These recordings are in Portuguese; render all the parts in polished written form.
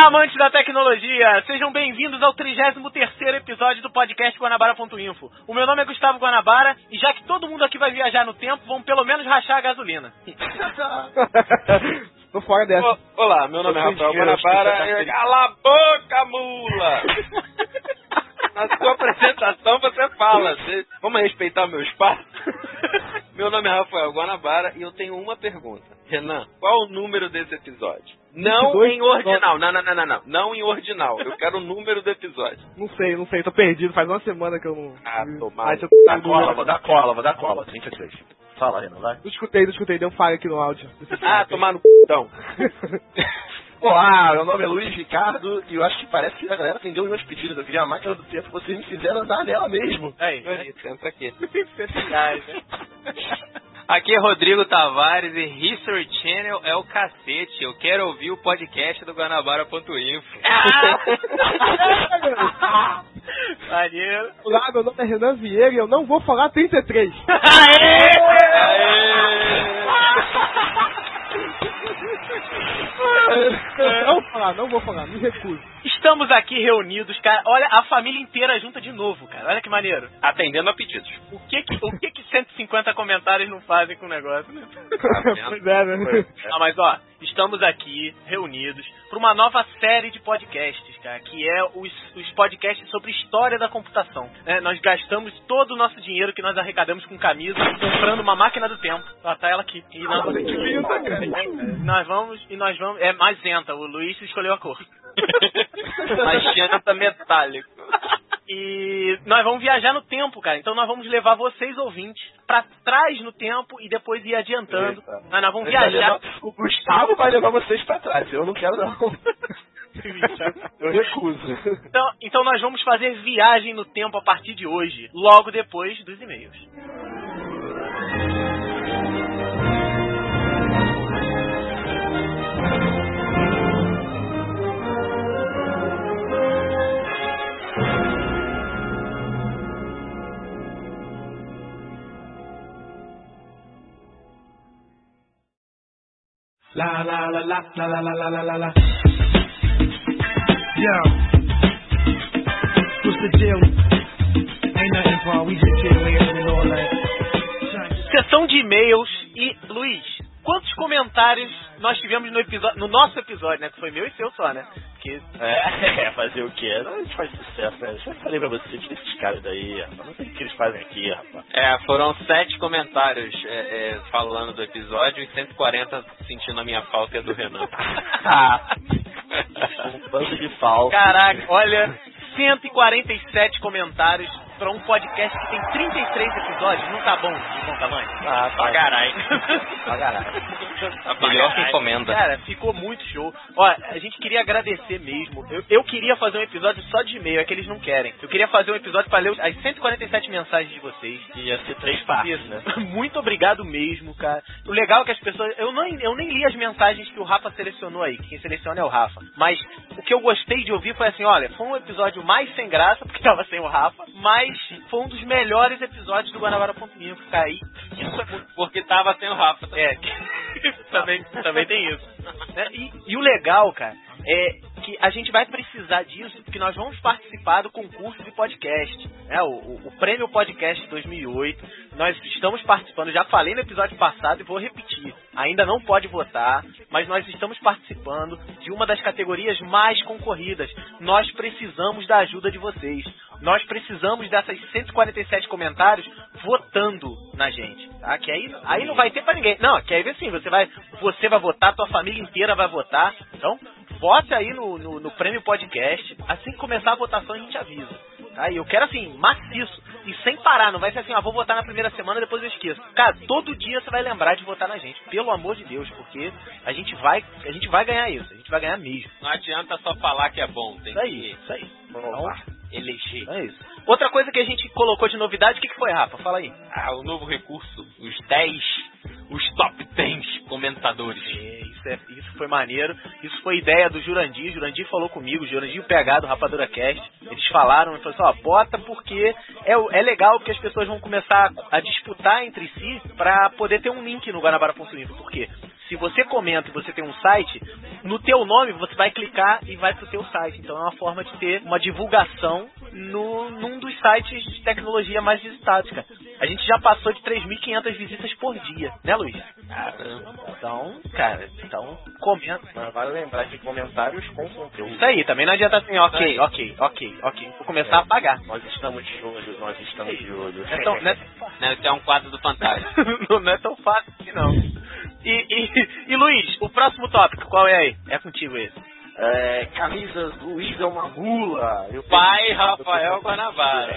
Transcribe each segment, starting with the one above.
amantes da tecnologia, sejam bem-vindos ao 33º episódio do podcast Guanabara.info. O meu nome é Gustavo Guanabara e já que todo mundo aqui vai viajar no tempo, vamos pelo menos rachar a gasolina. Tô fora dessa. Olá, meu nome é Rafael Guanabara. Cala a boca, mula! Na sua apresentação você fala. Vamos respeitar o meu espaço? Meu nome é Rafael Guanabara e eu tenho uma pergunta. Renan, qual o número desse episódio? Não em ordinal. Não em ordinal. Eu quero o número do episódio. Não sei. Tô perdido. Faz uma semana que eu não... tomara. Vou dar cola. 33. Fala, Renan, vai. Não escutei. Deu um falha aqui no áudio. Tomar no c****. Olá, meu nome é Luiz Ricardo e eu acho que parece que a galera atendeu meus pedidos. Eu queria a máquina do tempo, vocês me fizeram andar nela mesmo. Senta aqui. Aqui é Rodrigo Tavares e History Channel é o cacete. Eu quero ouvir o podcast do Guanabara.info. Valeu. Olá, meu nome é Renan Vieira e eu não vou falar 33. Não vou falar, me recuso. Estamos aqui reunidos, cara. Olha, a família inteira junta de novo, cara. Olha que maneiro. Atendendo a pedidos. O que 150 comentários não fazem com o negócio, né? Pois é, né? Mas ó, estamos aqui reunidos para uma nova série de podcasts, cara, que é os podcasts sobre história da computação. Nós gastamos todo o nosso dinheiro que nós arrecadamos com camisa comprando uma máquina do tempo. Ó, tá ela aqui. E nós vamos. É magenta, o Luiz escolheu a cor. Magenta metálico. E nós vamos viajar no tempo, cara. Então nós vamos levar vocês, ouvintes, pra trás no tempo e depois ir adiantando. Mas nós vamos viajar. O Gustavo vai levar vocês pra trás. Eu não quero, não. Eu recuso. Então nós vamos fazer viagem no tempo a partir de hoje, logo depois dos e-mails. La la la la la la la la la la. Yo, what's the deal? Ain't nothing, bro. We just chillin' and all that. Sessão de e-mails e Luiz, quantos comentários nós tivemos no nosso episódio, né? Que foi meu e seu só, né? Porque... fazer o quê? A gente faz sucesso, né? Eu já falei pra você, tira esses caras daí, rapaz. Não sei o que eles fazem aqui, rapaz. Foram 7 comentários falando do episódio e 140 sentindo a minha falta do Renan. Um bando de falta. Caraca, olha, 147 comentários pra um podcast que tem 33 episódios. Não tá bom de bom tamanho? Pra caralho. A melhor que encomenda. Cara, ficou muito show. Ó, a gente queria agradecer mesmo. Eu queria fazer um episódio só de e-mail, é que eles não querem. Eu queria fazer um episódio pra ler as 147 mensagens de vocês. Ia ser 3 partes, né? Muito obrigado mesmo, cara. O legal é que as pessoas... Eu nem li as mensagens que o Rafa selecionou aí. Quem seleciona é o Rafa. Mas o que eu gostei de ouvir foi assim, olha, foi um episódio mais sem graça, porque tava sem o Rafa, mas foi um dos melhores episódios do Guanabara.info, cara. Isso é muito... Porque tava sem o Rafa. Também tem isso. E o legal, cara, é que a gente vai precisar disso, porque nós vamos participar do concurso de podcast, né? O Prêmio Podcast 2008. Nós estamos participando, já falei no episódio passado e vou repetir. Ainda não pode votar, mas nós estamos participando de uma das categorias mais concorridas. Nós precisamos da ajuda de vocês. Nós precisamos dessas 147 comentários votando na gente, tá? Que aí não vai ter pra ninguém. Não, que aí assim, você vai votar, tua família inteira vai votar. Então, vote aí no Prêmio Podcast. Assim que começar a votação, a gente avisa. Tá? E eu quero assim, maciço. E sem parar, não vai ser assim, vou votar na primeira semana, depois eu esqueço. Cara, todo dia você vai lembrar de votar na gente. Pelo amor de Deus, porque a gente vai ganhar isso. A gente vai ganhar mesmo. Não adianta só falar que é bom. Tem isso aí. Então, eleger. É isso. Outra coisa que a gente colocou de novidade, o que foi, Rafa? Fala aí. O novo recurso, os top 10 comentadores. Isso foi maneiro. Isso foi ideia do Jurandir. Jurandir falou comigo, Jurandir e o PH do Rapadura Cast. Eles falaram, bota porque é legal que as pessoas vão começar a disputar entre si pra poder ter um link no Guanabara.info. Por quê? Se você comenta e você tem um site, no teu nome você vai clicar e vai pro teu site. Então é uma forma de ter uma divulgação num dos sites de tecnologia mais visitados, cara. A gente já passou de 3.500 visitas por dia, né, Luiz? Então, cara, comenta. Mas vale lembrar de comentários com conteúdo. Isso aí, também não adianta assim, ok. Vou começar a pagar. Nós estamos de olho. Então, né? Esse é um quadro do Fantástico. Não é tão fácil assim, não. E Luiz, o próximo tópico, qual é aí? É contigo esse. Camisas do Luiz é uma mula. Pai Rafael Guanabara.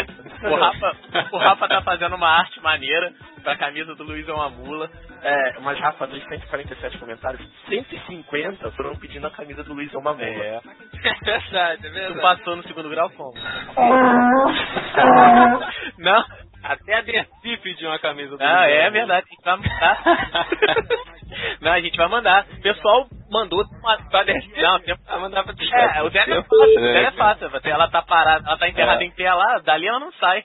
O Rafa tá fazendo uma arte maneira pra camisa do Luiz é uma mula. Mas Rafa, dos 147 comentários, 150 foram pedindo a camisa do Luiz é uma mula. É verdade. Tu passou no segundo grau como? Não? Até a Dercy pediu uma camisa do Luiz. É verdade. A gente vai mandar. Não, a gente vai mandar. O pessoal mandou pra Dercy. Não, tem que mandar pra Dercy. O dela é fácil. Ela tá parada, ela tá enterrada em pé lá, dali ela não sai.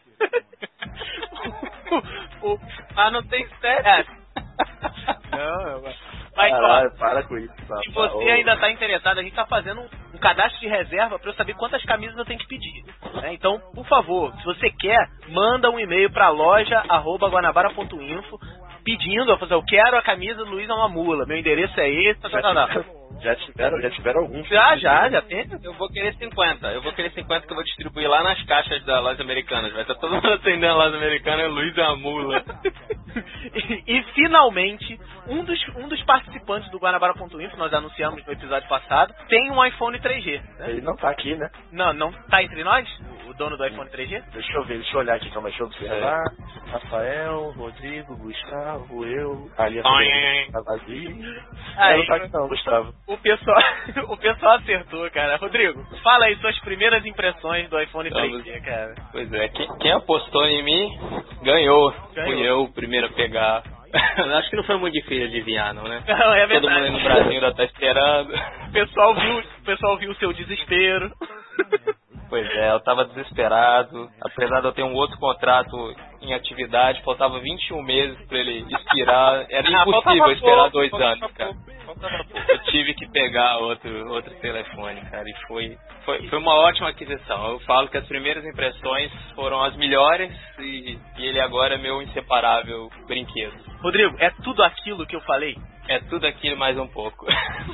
Não tem sete. Não, mas ó, para com isso. Se você ainda tá interessado, a gente tá fazendo um cadastro de reserva pra eu saber quantas camisas eu tenho que pedir. Né? Então, por favor, se você quer, manda um e-mail pra loja@guanabara.info pedindo, eu quero a camisa do Luiz é uma mula, meu endereço é esse, Já tiveram alguns. Já tem. Eu vou querer 50 que eu vou distribuir lá nas caixas da Lojas Americanas. Vai estar todo mundo atendendo a Loja Americana, Luiz é uma mula. E finalmente, um dos participantes do Guanabara.info, nós anunciamos no episódio passado, tem um iPhone 3G. Né? Ele não tá aqui, né? Não tá entre nós? O dono do iPhone 3G? Deixa eu olhar aqui, calma, deixa eu observar. Rafael, Rodrigo, Gustavo, eu, ali a vazio. Não tá aqui não, Gustavo. O pessoal acertou, cara. Rodrigo, fala aí suas primeiras impressões do iPhone 3G, cara. Pois é, quem apostou em mim ganhou. Fui eu o primeiro a pegar. Acho que não foi muito difícil adivinhar, não, né? Não, é verdade. Todo mundo aí no Brasil ainda tá esperando. O pessoal viu o seu desespero. Pois é, eu tava desesperado. Apesar de eu ter um outro contrato em atividade, faltava 21 meses pra ele expirar. Era impossível esperar 2 anos, cara. Eu tive que pegar outro telefone, cara, e foi uma ótima aquisição. Eu falo que as primeiras impressões foram as melhores e ele agora é meu inseparável brinquedo. Rodrigo, é tudo aquilo que eu falei? É tudo aquilo mais um pouco.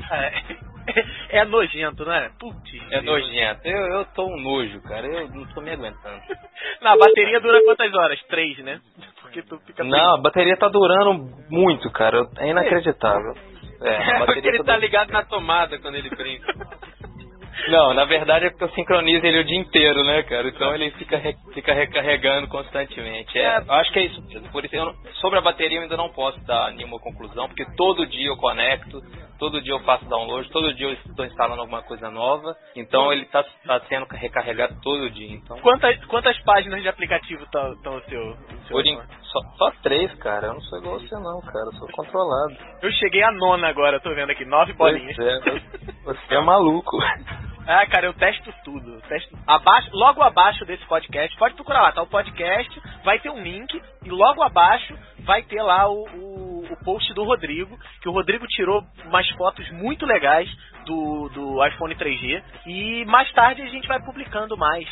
É nojento, não é? Putz. É nojento. Eu tô um nojo, cara. Eu não tô me aguentando. Na bateria dura quantas horas? 3, né? Porque tu fica... Não, a bateria tá durando muito, cara. É inacreditável. Porque ele tá ligado na tomada quando ele brinca. Não, na verdade é porque eu sincronizo ele o dia inteiro, né, cara? Então ele fica recarregando constantemente. Eu acho que é isso mesmo. Por isso, sobre a bateria eu ainda não posso dar nenhuma conclusão, porque todo dia eu conecto, todo dia eu faço download, todo dia eu estou instalando alguma coisa nova. Então ele tá sendo recarregado todo dia. Então... Quantas páginas de aplicativo estão o seu só 3, cara. Eu não sou igual você não, cara. Eu sou controlado. Eu cheguei à 9ª agora, tô vendo aqui, 9 bolinhas. Você é maluco. Cara, eu testo tudo. Logo abaixo desse podcast, pode procurar lá, tá o podcast, vai ter um link, e logo abaixo vai ter lá o post do Rodrigo, que o Rodrigo tirou umas fotos muito legais do iPhone 3G, e mais tarde a gente vai publicando mais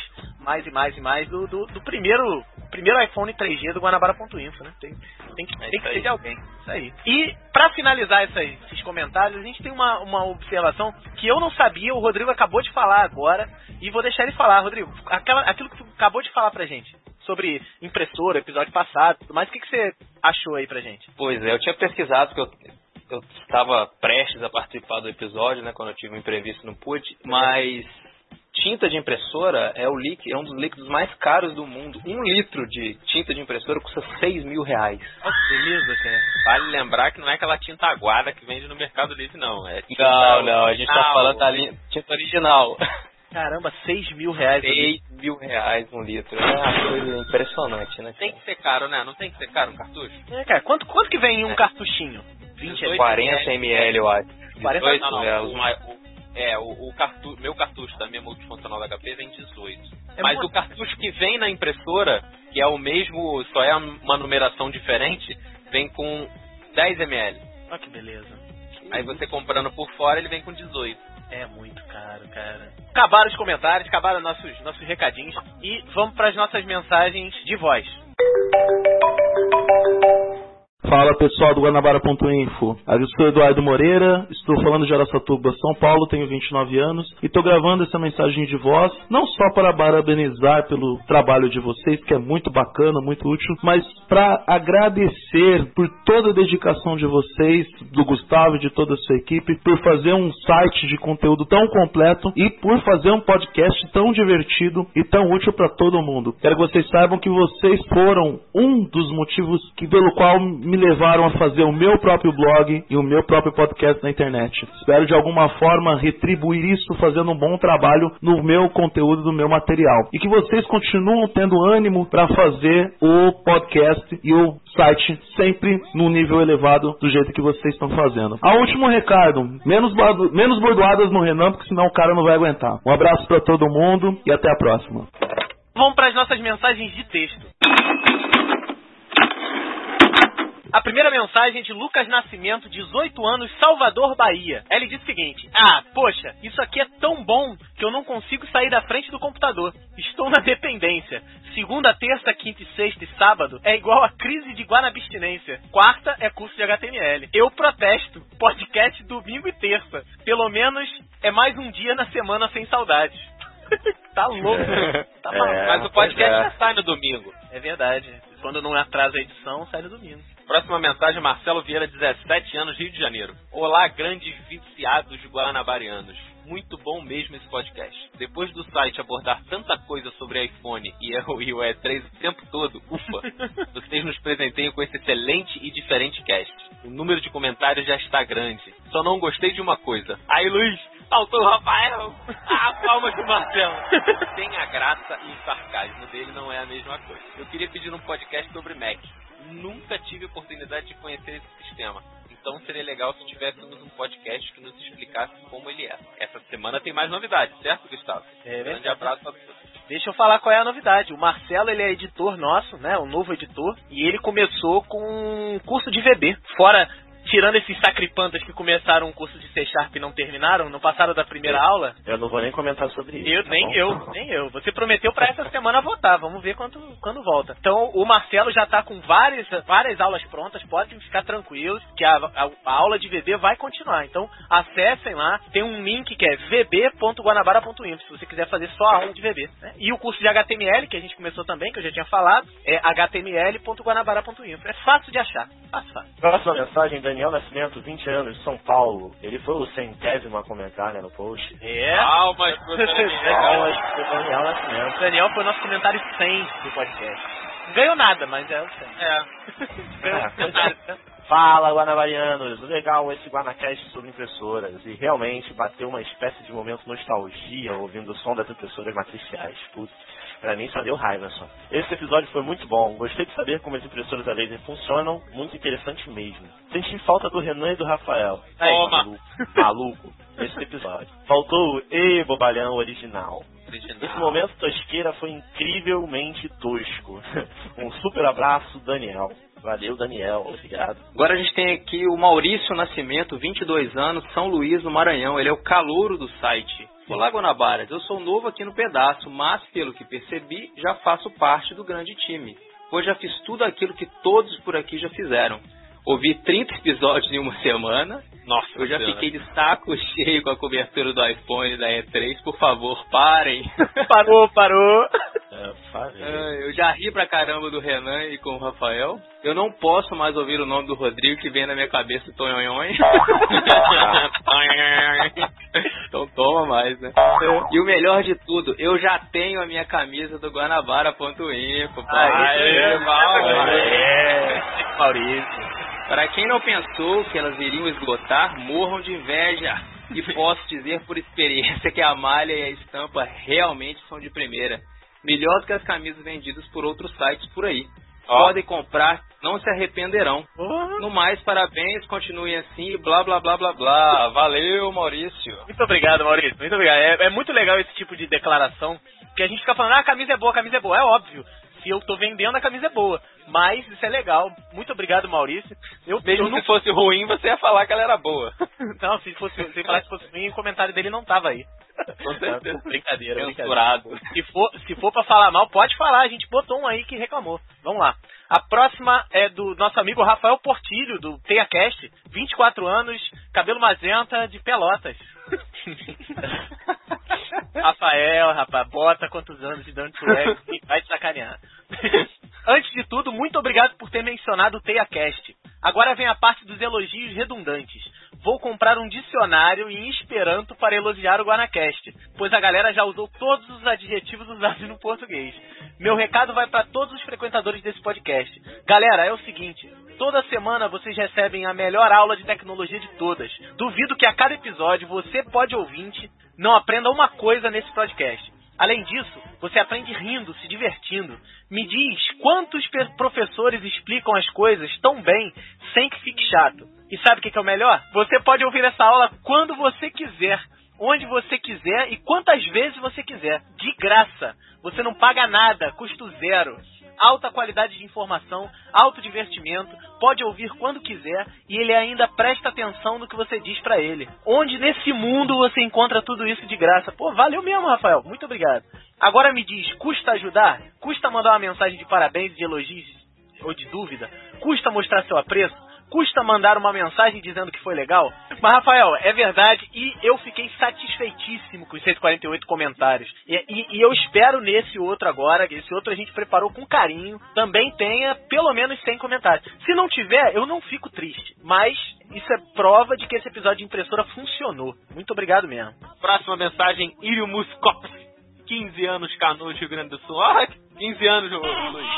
do primeiro iPhone 3G do Guanabara.info, né? Tem que ser de alguém. Isso aí. E pra finalizar esses comentários, a gente tem uma observação que eu não sabia, o Rodrigo acabou de falar agora, e vou deixar ele falar. Rodrigo, aquilo que tu acabou de falar pra gente sobre impressora, episódio passado, tudo mais, o que você achou aí pra gente? Pois é, eu tinha pesquisado, porque eu estava prestes a participar do episódio, né, quando eu tive um imprevisto, não pude, mas tinta de impressora é um dos líquidos mais caros do mundo. 1 litro de tinta de impressora custa R$6.000. Nossa, beleza, cara. Vale lembrar que não é aquela tinta aguada que vende no Mercado Livre, não. Não, a gente tá falando da tinta original. Caramba, R$6.000. R$6.000 1 litro. É uma coisa impressionante, né? Tem que ser caro, né? Não tem que ser caro um cartucho? Cara, quanto que vem em um cartuchinho? 40 ml, eu acho. 40 o cartucho, meu cartucho da minha multifuncional da HP vem 18. Mas o cartucho que vem na impressora, que é o mesmo, só é uma numeração diferente, vem com 10 ml. Olha que beleza. Aí você comprando por fora, ele vem com 18. É muito caro, cara. Acabaram os comentários, acabaram nossos recadinhos e vamos para as nossas mensagens de voz. Fala pessoal do Guanabara.info, eu sou Eduardo Moreira, estou falando de Araçatuba, São Paulo, tenho 29 anos e estou gravando essa mensagem de voz não só para parabenizar pelo trabalho de vocês, que é muito bacana, muito útil, mas para agradecer por toda a dedicação de vocês, do Gustavo e de toda a sua equipe, por fazer um site de conteúdo tão completo e por fazer um podcast tão divertido e tão útil para todo mundo. Quero que vocês saibam que vocês foram um dos motivos pelo qual me levaram a fazer o meu próprio blog e o meu próprio podcast na internet. Espero de alguma forma retribuir isso fazendo um bom trabalho no meu conteúdo, no meu material. E que vocês continuam tendo ânimo para fazer o podcast e o site sempre num nível elevado do jeito que vocês estão fazendo. A último recado, menos bordoadas no Renan, porque senão o cara não vai aguentar. Um abraço para todo mundo e até a próxima. Vamos para as nossas mensagens de texto. A primeira mensagem é de Lucas Nascimento, 18 anos, Salvador, Bahia. Ele diz o seguinte: poxa, isso aqui é tão bom que eu não consigo sair da frente do computador. Estou na dependência. Segunda, terça, quinta e sexta e sábado é igual a crise de guanabistinência. Quarta é curso de HTML. Eu protesto. Podcast domingo e terça. Pelo menos é mais um dia na semana sem saudades. Tá louco. Tá maluco. Mas o podcast já sai no domingo. É verdade. Quando não atrasa a edição, sai no domingo. Próxima mensagem, Marcelo Vieira, 17 anos, Rio de Janeiro. Olá, grandes viciados guanabarianos. Muito bom mesmo esse podcast. Depois do site abordar tanta coisa sobre iPhone e o E3 o tempo todo, vocês nos presenteiam com esse excelente e diferente cast. O número de comentários já está grande. Só não gostei de uma coisa. Aí, Luiz, faltou o Rafael. Palmas do Marcelo. Tem a graça e o sarcasmo dele não é a mesma coisa. Eu queria pedir um podcast sobre Mac. Nunca tive oportunidade de conhecer esse sistema. Então seria legal se tivéssemos um podcast que nos explicasse como ele é. Essa semana tem mais novidades, certo, Gustavo? Grande abraço a todos. Deixa eu falar qual é a novidade. O Marcelo, ele é editor nosso, né? Um novo editor. E ele começou com um curso de VB. Fora, tirando esses sacripantas que começaram um curso de C# e não terminaram, não passaram da primeira aula. Eu não vou nem comentar sobre isso. Nem eu. Você prometeu pra essa semana votar. Vamos ver quando volta. Então, o Marcelo já tá com várias aulas prontas. Podem ficar tranquilos que a aula de VB vai continuar. Então, acessem lá. Tem um link que é vb.guanabara.info, se você quiser fazer só a aula de VB. Né? E o curso de HTML, que a gente começou também, que eu já tinha falado, é html.guanabara.info. É fácil de achar. Fácil. Próxima mensagem, Daniel Nascimento, 20 anos, São Paulo. Ele foi o 100º a comentar, né, no post. Palmas pro Daniel Nascimento. Daniel foi o nosso comentário 100 do podcast. Não ganhou nada, mas é o 100. Fala, guanabarianos. Legal esse Guanacast sobre impressoras. E realmente bateu uma espécie de momento nostalgia ouvindo o som das impressoras matriciais. Putz, pra mim só deu raiva só. Esse episódio foi muito bom. Gostei de saber como as impressoras a laser funcionam. Muito interessante mesmo. Senti falta do Renan e do Rafael. Maluco. Nesse episódio. Faltou o bobalhão original. Esse momento tosqueira foi incrivelmente tosco. Um super abraço, Daniel. Valeu, Daniel. Obrigado. Agora a gente tem aqui o Maurício Nascimento, 22 anos, São Luís, no Maranhão. Ele é o calouro do site. Olá, Guanabaras. Eu sou novo aqui no pedaço, mas pelo que percebi, já faço parte do grande time. Pois já fiz tudo aquilo que todos por aqui já fizeram. Ouvi 30 episódios em uma semana. Nossa, eu já fiquei de saco cheio com a cobertura do iPhone e da E3. Por favor, parem. Parou. Eu já ri pra caramba do Renan e com o Rafael. Eu não posso mais ouvir o nome do Rodrigo, que vem na minha cabeça Tonhonhon. Então toma mais, né? E o melhor de tudo, eu já tenho a minha camisa do Guanabara.info. Maurício. Para quem não pensou que elas iriam esgotar, morram de inveja. E posso dizer por experiência que a malha e a estampa realmente são de primeira. Melhor do que as camisas vendidas por outros sites por aí. Podem comprar, não se arrependerão. No mais, parabéns, continuem assim e blá blá blá blá blá. Valeu, Maurício. Muito obrigado, Maurício. Muito obrigado. É muito legal esse tipo de declaração, que a gente fica falando, a camisa é boa, é óbvio. Se eu tô vendendo, a camisa é boa. Mas isso é legal. Muito obrigado, Maurício. Mesmo se fosse ruim, você ia falar que ela era boa. Não, se fosse ruim, o comentário dele não tava aí. Com certeza. Brincadeira. Se for pra falar mal, pode falar. A gente botou um aí que reclamou. Vamos lá. A próxima é do nosso amigo Rafael Portilho, do TeiaCast. 24 anos, cabelo magenta, de Pelotas. Rafael, rapaz, bota quantos anos de dano tu é e vai te sacanear. Antes de tudo, muito obrigado por ter mencionado o TeiaCast. Agora vem a parte dos elogios redundantes. Vou comprar um dicionário em Esperanto para elogiar o GuanaCast, pois a galera já usou todos os adjetivos usados no português. Meu recado vai para todos os frequentadores desse podcast. Galera, é o seguinte, toda semana vocês recebem a melhor aula de tecnologia de todas. Duvido que a cada episódio você, ouvinte, não aprenda uma coisa nesse podcast. Além disso, você aprende rindo, se divertindo. Me diz quantos professores explicam as coisas tão bem, sem que fique chato. E sabe o que é o melhor? Você pode ouvir essa aula quando você quiser, onde você quiser e quantas vezes você quiser. De graça. Você não paga nada, custo zero. Alta qualidade de informação, alto divertimento, pode ouvir quando quiser e ele ainda presta atenção no que você diz pra ele. Onde nesse mundo você encontra tudo isso de graça? Pô, valeu mesmo, Rafael. Muito obrigado. Agora me diz, custa ajudar? Custa mandar uma mensagem de parabéns, de elogios ou de dúvida? Custa mostrar seu apreço? Custa mandar uma mensagem dizendo que foi legal? Mas, Rafael, é verdade e eu fiquei satisfeitíssimo com os 148 comentários. E eu espero nesse outro agora, esse outro a gente preparou com carinho, também tenha pelo menos 100 comentários. Se não tiver, eu não fico triste. Mas isso é prova de que esse episódio de impressora funcionou. Muito obrigado mesmo. Próxima mensagem, Írio Muscop. 15 anos, Canoas, Rio Grande do Sul. 15 anos, Luiz.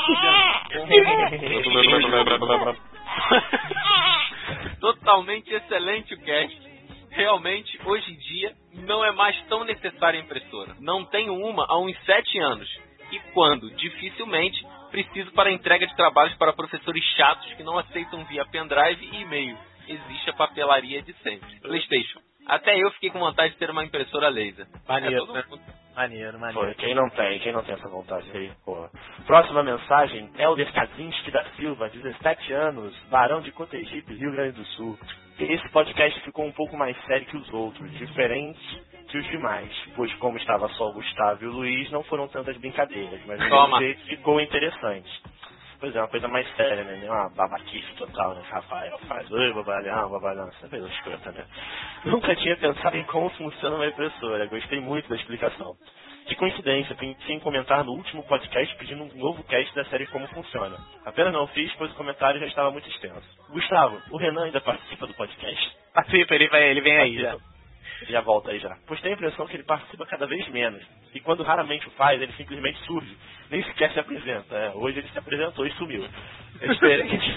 Totalmente excelente o cast. Realmente, hoje em dia, não é mais tão necessária a impressora. Não tenho uma há uns 7 anos. E quando, dificilmente, preciso para entrega de trabalhos para professores chatos que não aceitam via pendrive e e-mail. Existe a papelaria de sempre. PlayStation. Até eu fiquei com vontade de ter uma impressora laser. Maneiro, né? Maneiro. Pô, quem não tem essa vontade aí, pô. Próxima mensagem, Helder Kaczynski da Silva, 17 anos, Barão de Cotegipe, Rio Grande do Sul. Esse podcast ficou um pouco mais sério que os outros, diferente que os demais, pois como estava só o Gustavo e o Luiz, não foram tantas brincadeiras, mas o jeito ficou interessante. Pois é, uma coisa mais séria, né? Uma babaquice total, né? Rafael faz, oi, babalhão, essa coisa escrota, né? Nunca tinha pensado em como funciona uma impressora, gostei muito da explicação. De coincidência, pensei em comentar no último podcast pedindo um novo cast da série Como Funciona. Apenas não fiz, pois o comentário já estava muito extenso. Gustavo, o Renan ainda participa do podcast? Participa, ele vem aí já. Já volta aí já. Pois tenho a impressão que ele participa cada vez menos. E quando raramente o faz, ele simplesmente surge. Nem sequer se apresenta. Hoje ele se apresentou e sumiu. É diferente.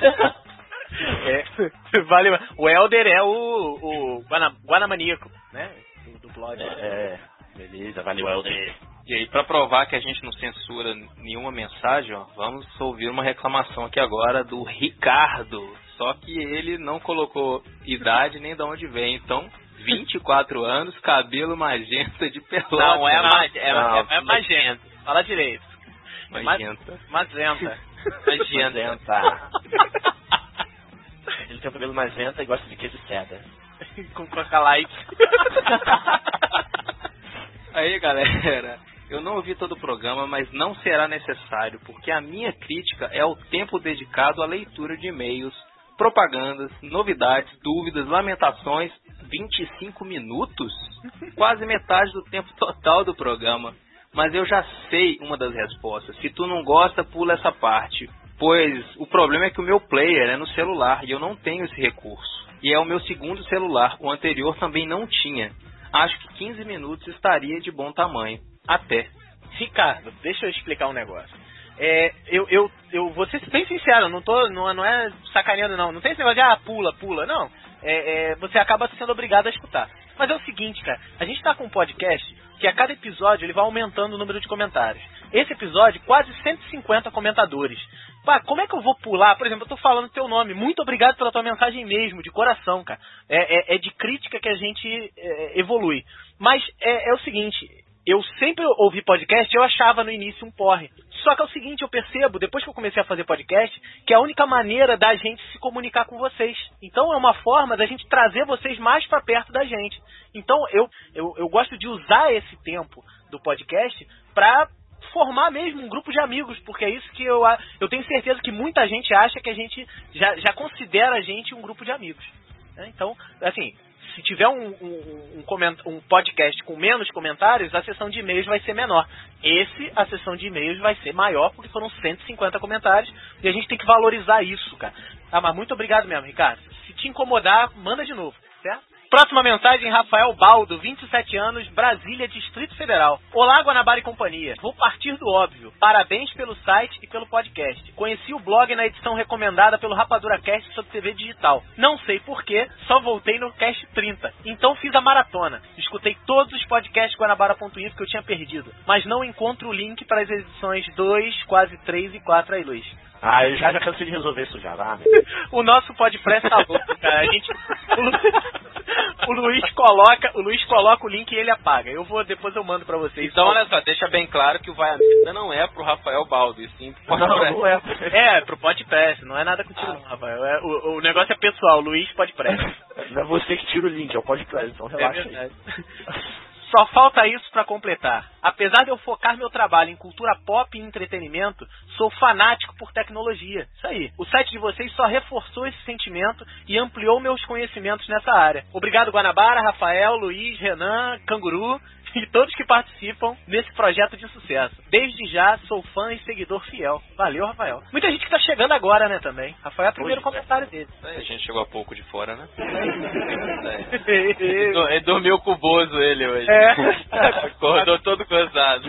Valeu. O Helder é o Guanamaníaco, né? Do blog. Beleza, valeu, Helder. E aí, pra provar que a gente não censura nenhuma mensagem, ó, vamos ouvir uma reclamação aqui agora do Ricardo. Só que ele não colocou idade nem de onde vem, então... 24 anos, cabelo magenta de Pelotas. Não, é magenta. Fala direito. Magenta. Magenta. Ele tem o cabelo magenta e gosta de queijo cheddar. Com Coca-Light. Aí, galera, eu não ouvi todo o programa, mas não será necessário, porque a minha crítica é o tempo dedicado à leitura de e-mails, propagandas, novidades, dúvidas, lamentações. 25 minutos? Quase metade do tempo total do programa. Mas eu já sei uma das respostas. Se tu não gosta, pula essa parte. Pois o problema é que o meu player é no celular e eu não tenho esse recurso. E é o meu segundo celular. O anterior também não tinha. Acho que 15 minutos estaria de bom tamanho. Até. Ricardo, deixa eu explicar um negócio. Eu vou ser bem sincero, não é sacaneando não. Não tem esse negócio de pula, não. Você acaba sendo obrigado a escutar. Mas é o seguinte, cara, a gente tá com um podcast que a cada episódio ele vai aumentando o número de comentários. Esse episódio, quase 150 comentadores. Pá, como é que eu vou pular? Por exemplo, eu tô falando teu nome. Muito obrigado pela tua mensagem mesmo, de coração, cara. É de crítica que a gente evolui. Mas é o seguinte, eu sempre ouvi podcast e eu achava no início um porre. Só que é o seguinte, eu percebo, depois que eu comecei a fazer podcast, que é a única maneira da gente se comunicar com vocês. Então é uma forma da gente trazer vocês mais pra perto da gente. Então eu gosto de usar esse tempo do podcast pra formar mesmo um grupo de amigos, porque é isso que eu tenho certeza que muita gente acha que a gente já considera a gente um grupo de amigos. Então, assim, se tiver um podcast com menos comentários, a sessão de e-mails vai ser menor. A sessão de e-mails vai ser maior, porque foram 150 comentários, e a gente tem que valorizar isso, cara. Tá, mas muito obrigado mesmo, Ricardo. Se te incomodar, manda de novo, certo? Próxima mensagem, Rafael Baldo, 27 anos, Brasília, Distrito Federal. Olá, Guanabara e companhia. Vou partir do óbvio. Parabéns pelo site e pelo podcast. Conheci o blog na edição recomendada pelo Rapadura Cast sobre TV digital. Não sei porquê, só voltei no Cast 30. Então fiz a maratona. Escutei todos os podcasts Guanabara.info que eu tinha perdido, mas não encontro o link para as edições 2, quase 3 e 4 aí, Luiz. Eu já cansei de resolver isso já, lá. O nosso podcast tá louco, cara. O Luiz coloca o link e ele apaga. Depois eu mando pra vocês. Então, olha só, deixa bem claro que o Vai a Merda não é pro Rafael Baldo, e sim pro Podpress. Não é. É, pro Podpress, não é nada contigo não, Rafael. O negócio é pessoal, Luiz Podpress. Não é você que tira o link, é o Podpress, então relaxa aí. Só falta isso pra completar. Apesar de eu focar meu trabalho em cultura pop e entretenimento, sou fanático por tecnologia. Isso aí. O site de vocês só reforçou esse sentimento e ampliou meus conhecimentos nessa área. Obrigado, Guanabara, Rafael, Luiz, Renan, Canguru e todos que participam nesse projeto de sucesso. Desde já, sou fã e seguidor fiel. Valeu, Rafael. Muita gente que tá chegando agora, né, também. Rafael é o primeiro comentário dele. A gente chegou há pouco de fora, né? Ele dormiu com o Bozo, ele hoje. Acordou todo cansado.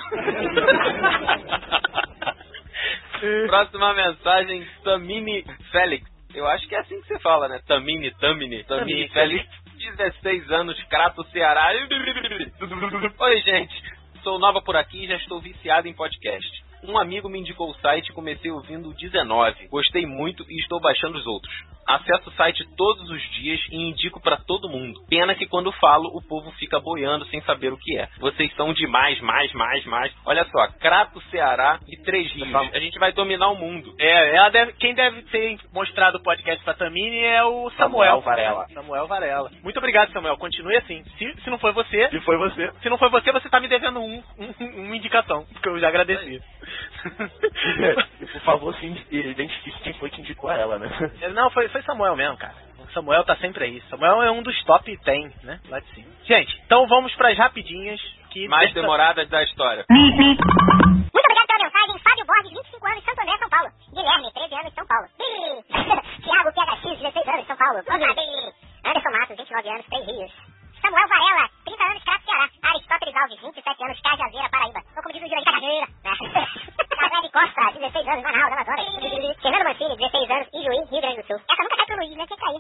Próxima mensagem, Tamini Félix. Eu acho que é assim que você fala, né? Tamini Félix. 16 anos, Crato, Ceará. Oi, gente. Sou nova por aqui e já estou viciado em podcast. Um amigo me indicou o site e comecei ouvindo o 19. Gostei muito e estou baixando os outros. Acesso o site todos os dias e indico pra todo mundo. Pena que quando falo, o povo fica boiando sem saber o que é. Vocês são demais, mais. Olha só, Crato, Ceará e 3 Rios. A gente vai dominar o mundo. Quem deve ter mostrado o podcast pra Tamini é o Samuel Varela. Muito obrigado, Samuel. Continue assim. Se não foi você... Se não foi você, você tá me devendo uma indicação, porque eu já agradeci. Por favor, identifique quem foi que indicou ela, né? Não, foi Samuel mesmo, cara. O Samuel tá sempre aí. Samuel é um dos top 10, né? Lá de cima. Gente, então vamos pras rapidinhas. Mais demoradas da história. Muito obrigado pela mensagem. Fábio Borges, 25 anos, Santo André, São Paulo. Guilherme, 13 anos, São Paulo. Thiago, PHX, 16 anos, São Paulo. Anderson Matos, 29 anos, 3 Rios. Samuel Varela, 30 anos, Crato, Ceará. Aristóteles Alves, 27 anos, Cajazeira, Paraíba. Ou como diz o Jurandir, Cajazeira. Gabriel Costa, 16 anos, Manaus, Amazonas. Fernando Mancini, 16 anos, Ijuí, Rio Grande do Sul. Essa nunca cai pro Luiz, né? Tinha que cair.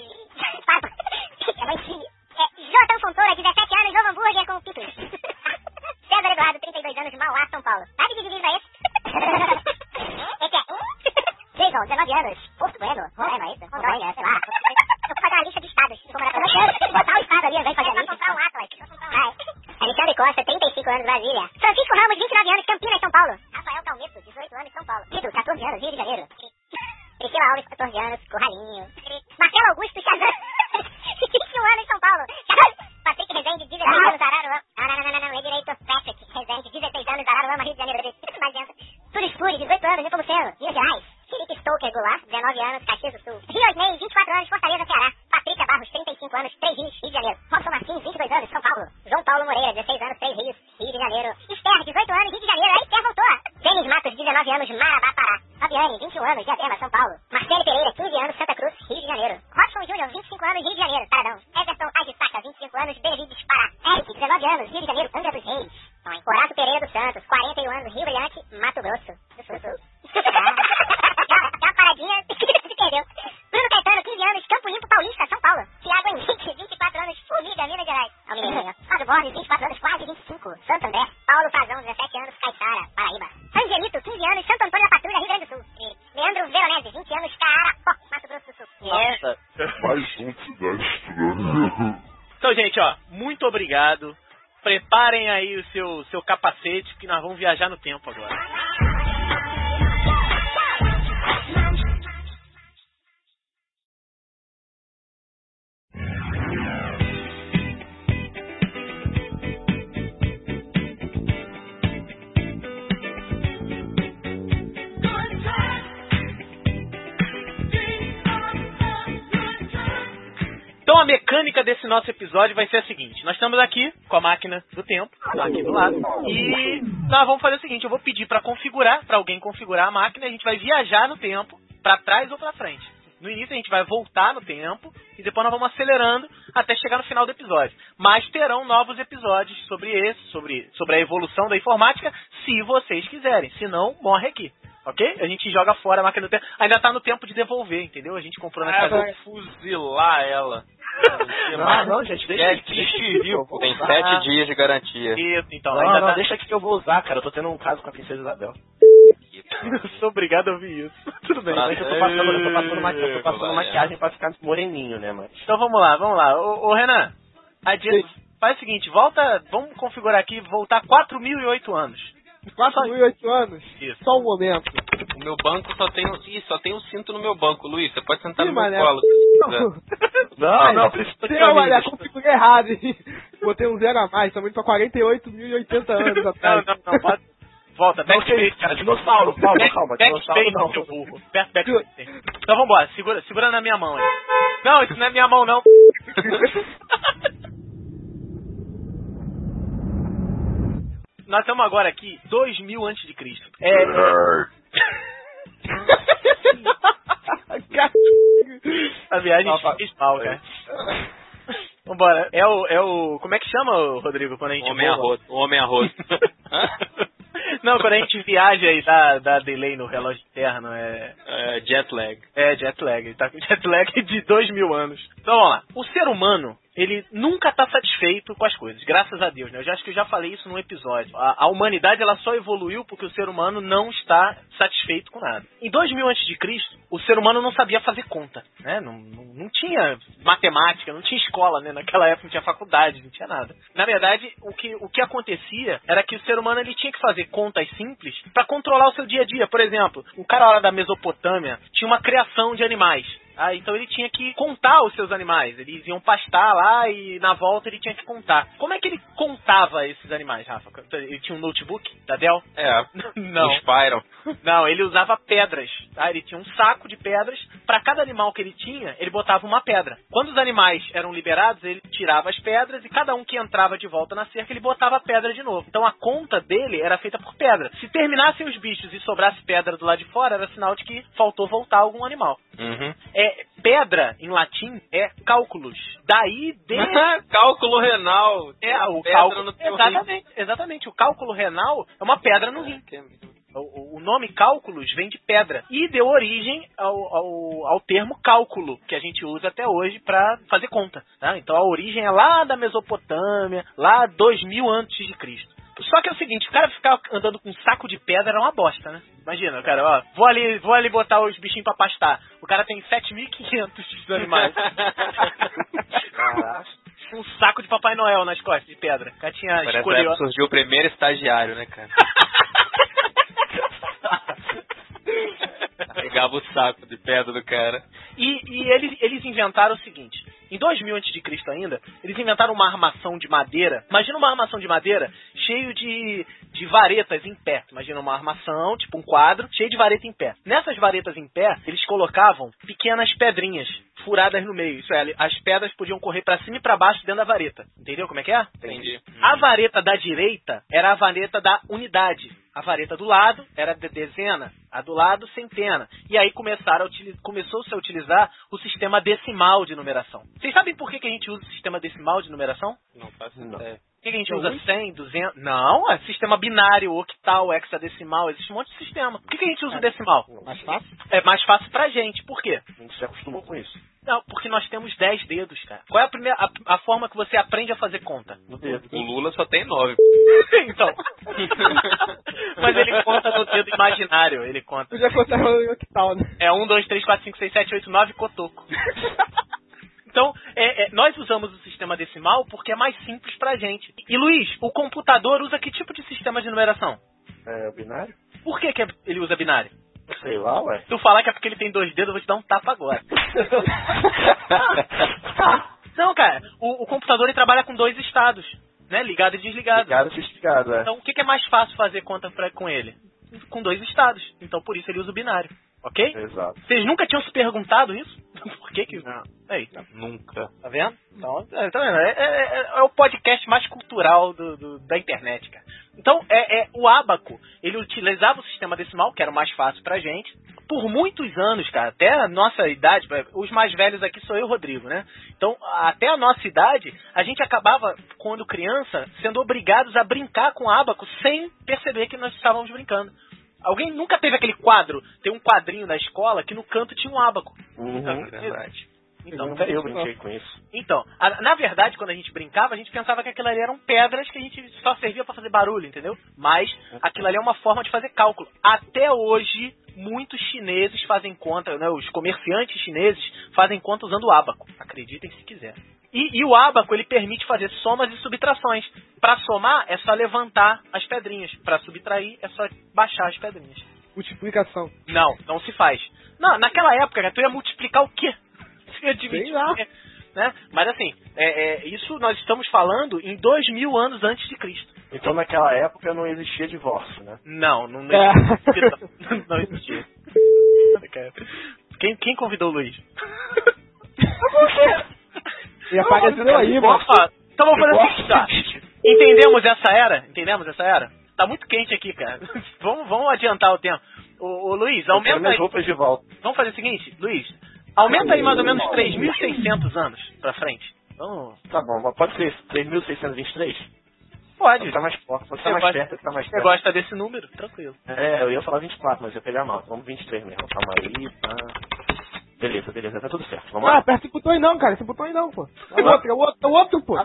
Mancini. Jotão Fontoura, 17 anos, Novo Hambúrguer com Pitus. César Eduardo, 32 anos, Mauá, São Paulo. Tá dividido pra esse? Esse é Jason, 19 anos, Porto Bueno. Roraima, é isso? Rondônia, sei lá. Eu vou fazer uma lista de estados. Botar o estado ali, vai fazer a lista. Comprar um Atlas. Alexandre Costa, 35 anos, Brasília. Francisco Ramos, 29 anos, Campinas, São Paulo. Rafael Calmeto, 18 anos, São Paulo. Tito, 14 anos, Rio de Janeiro. Priscila Alves, 14 anos, Corralinho. Marcelo Augusto, 21 anos, São Paulo. Patrick Rezende, 16 anos, Araruama. Não, é direito. Patrick Rezende, 16 anos, Araruama, Rio de Janeiro. Turis Fury, 18 anos, Nepomuceno, Minas Gerais. Felipe Stoker Goulart, 19 anos, Caxias do Sul. Rio Osnei, 24 anos, Fortaleza, Ceará. Patrícia Barros, 35 anos, 3 Rios, Rio de Janeiro. Robson Martins, 22 anos, São Paulo. João Paulo Moreira, 16 anos, 3 Rios, Rio de Janeiro. Esther, 18 anos, Rio de Janeiro. A Esther voltou. Denis Matos, 19 anos, Marabá, Pará. Fabiane, 21 anos, Diadema, São Paulo. Marcelo Pereira, 15 anos, Santa Cruz, Rio de Janeiro. Robson Júnior, 25 anos, Rio de Janeiro, Paradão. Everton Agissaca, 25 anos, Benevides, Pará. Eric, 19 anos, Rio de Janeiro, Angra dos Reis. Horácio Pereira dos Santos, 41 anos, Rio Brilhante, Mato Grosso do Sul. Dá uma paradinha, se perdeu. Bruno Caetano, 15 anos, Campo Limpo, Paulista, São Paulo. Thiago Henrique, 24 anos, Formiga, Minas Gerais. Fábio Borges, 24 anos, quase 25, Santo André. Paulo Fazão, 17 anos, Caiçara, Paraíba. Angelito, 15 anos, Santo Antônio da Patrulha, Rio Grande do Sul. Leandro Veronese, 20 anos, Carapó, Mato Grosso do Sul. Nossa. Mais um que dá estranho. Então, gente, muito obrigado. Preparem aí o seu capacete, que nós vamos viajar no tempo agora. mecânica desse nosso episódio vai ser a seguinte. Nós estamos aqui com a máquina do tempo, aqui do lado. E nós vamos fazer o seguinte, eu vou pedir para alguém configurar a máquina, e a gente vai viajar no tempo, para trás ou para frente. No início a gente vai voltar no tempo e depois nós vamos acelerando até chegar no final do episódio. Mas terão novos episódios sobre a evolução da informática, se vocês quiserem. Se não, morre aqui. Ok? A gente joga fora a máquina do tempo. Ainda tá no tempo de devolver, entendeu? A gente comprou na casa. Vai fuzilar ela. Não, gente, deixa aqui. Tem 7 dias de garantia. Isso, então. Não, deixa aqui que eu vou usar, cara. Eu tô tendo um caso com a princesa Isabel. Eu sou obrigado a ouvir isso. Tudo bem. Mas eu tô passando maquiagem pra ficar moreninho, né, mas... Então vamos lá. Ô Renan, faz o seguinte, vamos configurar aqui, voltar 4.008 anos. 4.008 anos? Isso. Só um momento. O meu banco só tem um cinto no meu banco, Luiz. Você pode sentar no meu mané. colo. Não, Não, mané, configurei errado, hein? Botei um 0 a mais, estamos indo pra 48.080 anos atrás. Não, pode. Volta, backspace. Cara, dinossauro, calma, Backspace, não. seu burro. Backspace. Então vambora, segura na minha mão aí. Não, isso não é minha mão, não. Nós estamos agora aqui, 2000 a.C. A viagem fez mal, cara. Vambora. É o... Como é que chama, Rodrigo, quando a gente Homem arroz. Não, quando a gente viaja e dá delay no relógio interno, jet lag. Jet lag. Ele tá com jet lag de 2000 anos. Então vamos lá. O ser humano, ele nunca tá satisfeito com as coisas, graças a Deus, né? Eu acho que eu já falei isso num episódio. A humanidade, ela só evoluiu porque o ser humano não está satisfeito com nada. Em 2000 a.C., o ser humano não sabia fazer conta, né? Não tinha matemática, não tinha escola, né? Naquela época não tinha faculdade, não tinha nada. Na verdade, o que acontecia era que o ser humano, ele tinha que fazer contas simples para controlar o seu dia a dia. Por exemplo, um cara lá da Mesopotâmia tinha uma criação de animais. Então ele tinha que contar os seus animais. Eles iam pastar lá e na volta ele tinha que contar. Como é que ele contava esses animais, Rafa? Ele tinha um notebook da Dell? Não. Inspiram. Não, ele usava pedras. Ele tinha um saco de pedras. Para cada animal que ele tinha, ele botava uma pedra. Quando os animais eram liberados, ele tirava as pedras e cada um que entrava de volta na cerca, ele botava a pedra de novo. Então a conta dele era feita por pedra. Se terminassem os bichos e sobrasse pedra do lado de fora, era sinal de que faltou voltar algum animal. Uhum. Pedra, em latim, é cálculos. Daí cálculo renal. O cálculo. Exatamente. O cálculo renal é uma pedra no rim. O nome cálculos vem de pedra e deu origem ao termo cálculo, que a gente usa até hoje para fazer conta. Tá? Então a origem é lá da Mesopotâmia, lá 2000 a.C. Só que é o seguinte, o cara ficar andando com um saco de pedra era uma bosta, né? Imagina, cara, vou ali botar os bichinhos pra pastar. O cara tem 7.500 animais. Caraca. Um saco de Papai Noel nas costas de pedra. O cara tinha escolhido. Surgiu o primeiro estagiário, né, cara? Pegava o saco de pedra do cara. E eles inventaram o seguinte. Em 2000 a.C. ainda, eles inventaram uma armação de madeira. Imagina uma armação de madeira cheio de varetas em pé. Imagina uma armação, tipo um quadro, cheio de vareta em pé. Nessas varetas em pé, eles colocavam pequenas pedrinhas furadas no meio. Isso é, as pedras podiam correr pra cima e pra baixo dentro da vareta. Entendeu como é que é? Entendi. A vareta da direita era a vareta da unidade. A vareta do lado era de dezena, a do lado centena. E aí começou-se a utilizar o sistema decimal de numeração. Vocês sabem por que a gente usa o sistema decimal de numeração? Não faço ideia. Por que a gente usa 100, 200? Não, é sistema binário, octal, hexadecimal, existe um monte de sistema. Por que a gente usa o decimal? Mais fácil? É mais fácil pra gente. Por quê? A gente se acostumou com isso. Não, porque nós temos 10 dedos, cara. Qual é a forma que você aprende a fazer conta? No dedo. O Lula só tem 9. Então. Mas ele conta no dedo imaginário, ele conta. Podia contar em octal, né? É 1, 2, 3, 4, 5, 6, 7, 8, 9, cotoco. Então, nós usamos o sistema decimal porque é mais simples pra gente. E Luiz, o computador usa que tipo de sistema de numeração? É o binário? Por que ele usa binário? Sei lá, ué. Se tu falar que é porque ele tem 2 dedos, eu vou te dar um tapa agora. Não, cara, o computador ele trabalha com 2 estados, né? Ligado e desligado. Ligado e desligado, é. Então, o que é mais fácil fazer conta com ele? Com 2 estados. Então, por isso ele usa o binário. Ok? Exato. Vocês nunca tinham se perguntado isso? Por que? Não. Aí, Nunca. tá vendo? Então, tá vendo? É o podcast mais cultural da internet, cara. Então, o ábaco, ele utilizava o sistema decimal, que era o mais fácil pra gente, por muitos anos, cara, até a nossa idade, os mais velhos aqui sou eu e o Rodrigo, né? Então, até a nossa idade, a gente acabava, quando criança, sendo obrigados a brincar com o ábaco sem perceber que nós estávamos brincando. Alguém nunca teve aquele quadro, tem um quadrinho na escola que no canto tinha um ábaco. Verdade. Então, Eu brinquei com isso. Então, na verdade, quando a gente brincava, a gente pensava que aquilo ali eram pedras que a gente só servia pra fazer barulho, entendeu? Mas aquilo ali é uma forma de fazer cálculo. Até hoje, muitos chineses fazem conta, né, os comerciantes chineses fazem conta usando o ábaco. Acreditem se quiser. E o ábaco, ele permite fazer somas e subtrações. Para somar, é só levantar as pedrinhas. Para subtrair, é só baixar as pedrinhas. Multiplicação. Não se faz. Não, naquela época, tu ia multiplicar o quê? Tu ia dividir o quê? Né? Mas assim, isso nós estamos falando em 2000 anos antes de Cristo. Então naquela época não existia divórcio, né? Não existia. Não existia. Quem convidou o Luiz? E apareceu aí, mano. Então vamos fazer o seguinte, tá? Entendemos essa era? Tá muito quente aqui, cara. Vamos adiantar o tempo. Ô Luiz, aumenta aí. Roupas de volta. Vamos fazer o seguinte, Luiz. Aumenta aí mais ou menos 3.600 anos pra frente. Vamos. Tá bom, pode ser 3.623? Pode. Tá mais perto, tá mais perto, tá mais Você perto. gosta desse número? Tranquilo. Eu ia falar 24, mas eu ia pegar mal. Vamos 23 mesmo. Calma aí, tá. Beleza, tá tudo certo. Vamos lá. Aperta esse botão aí não, cara. Esse botão aí não, pô. É o outro, pô.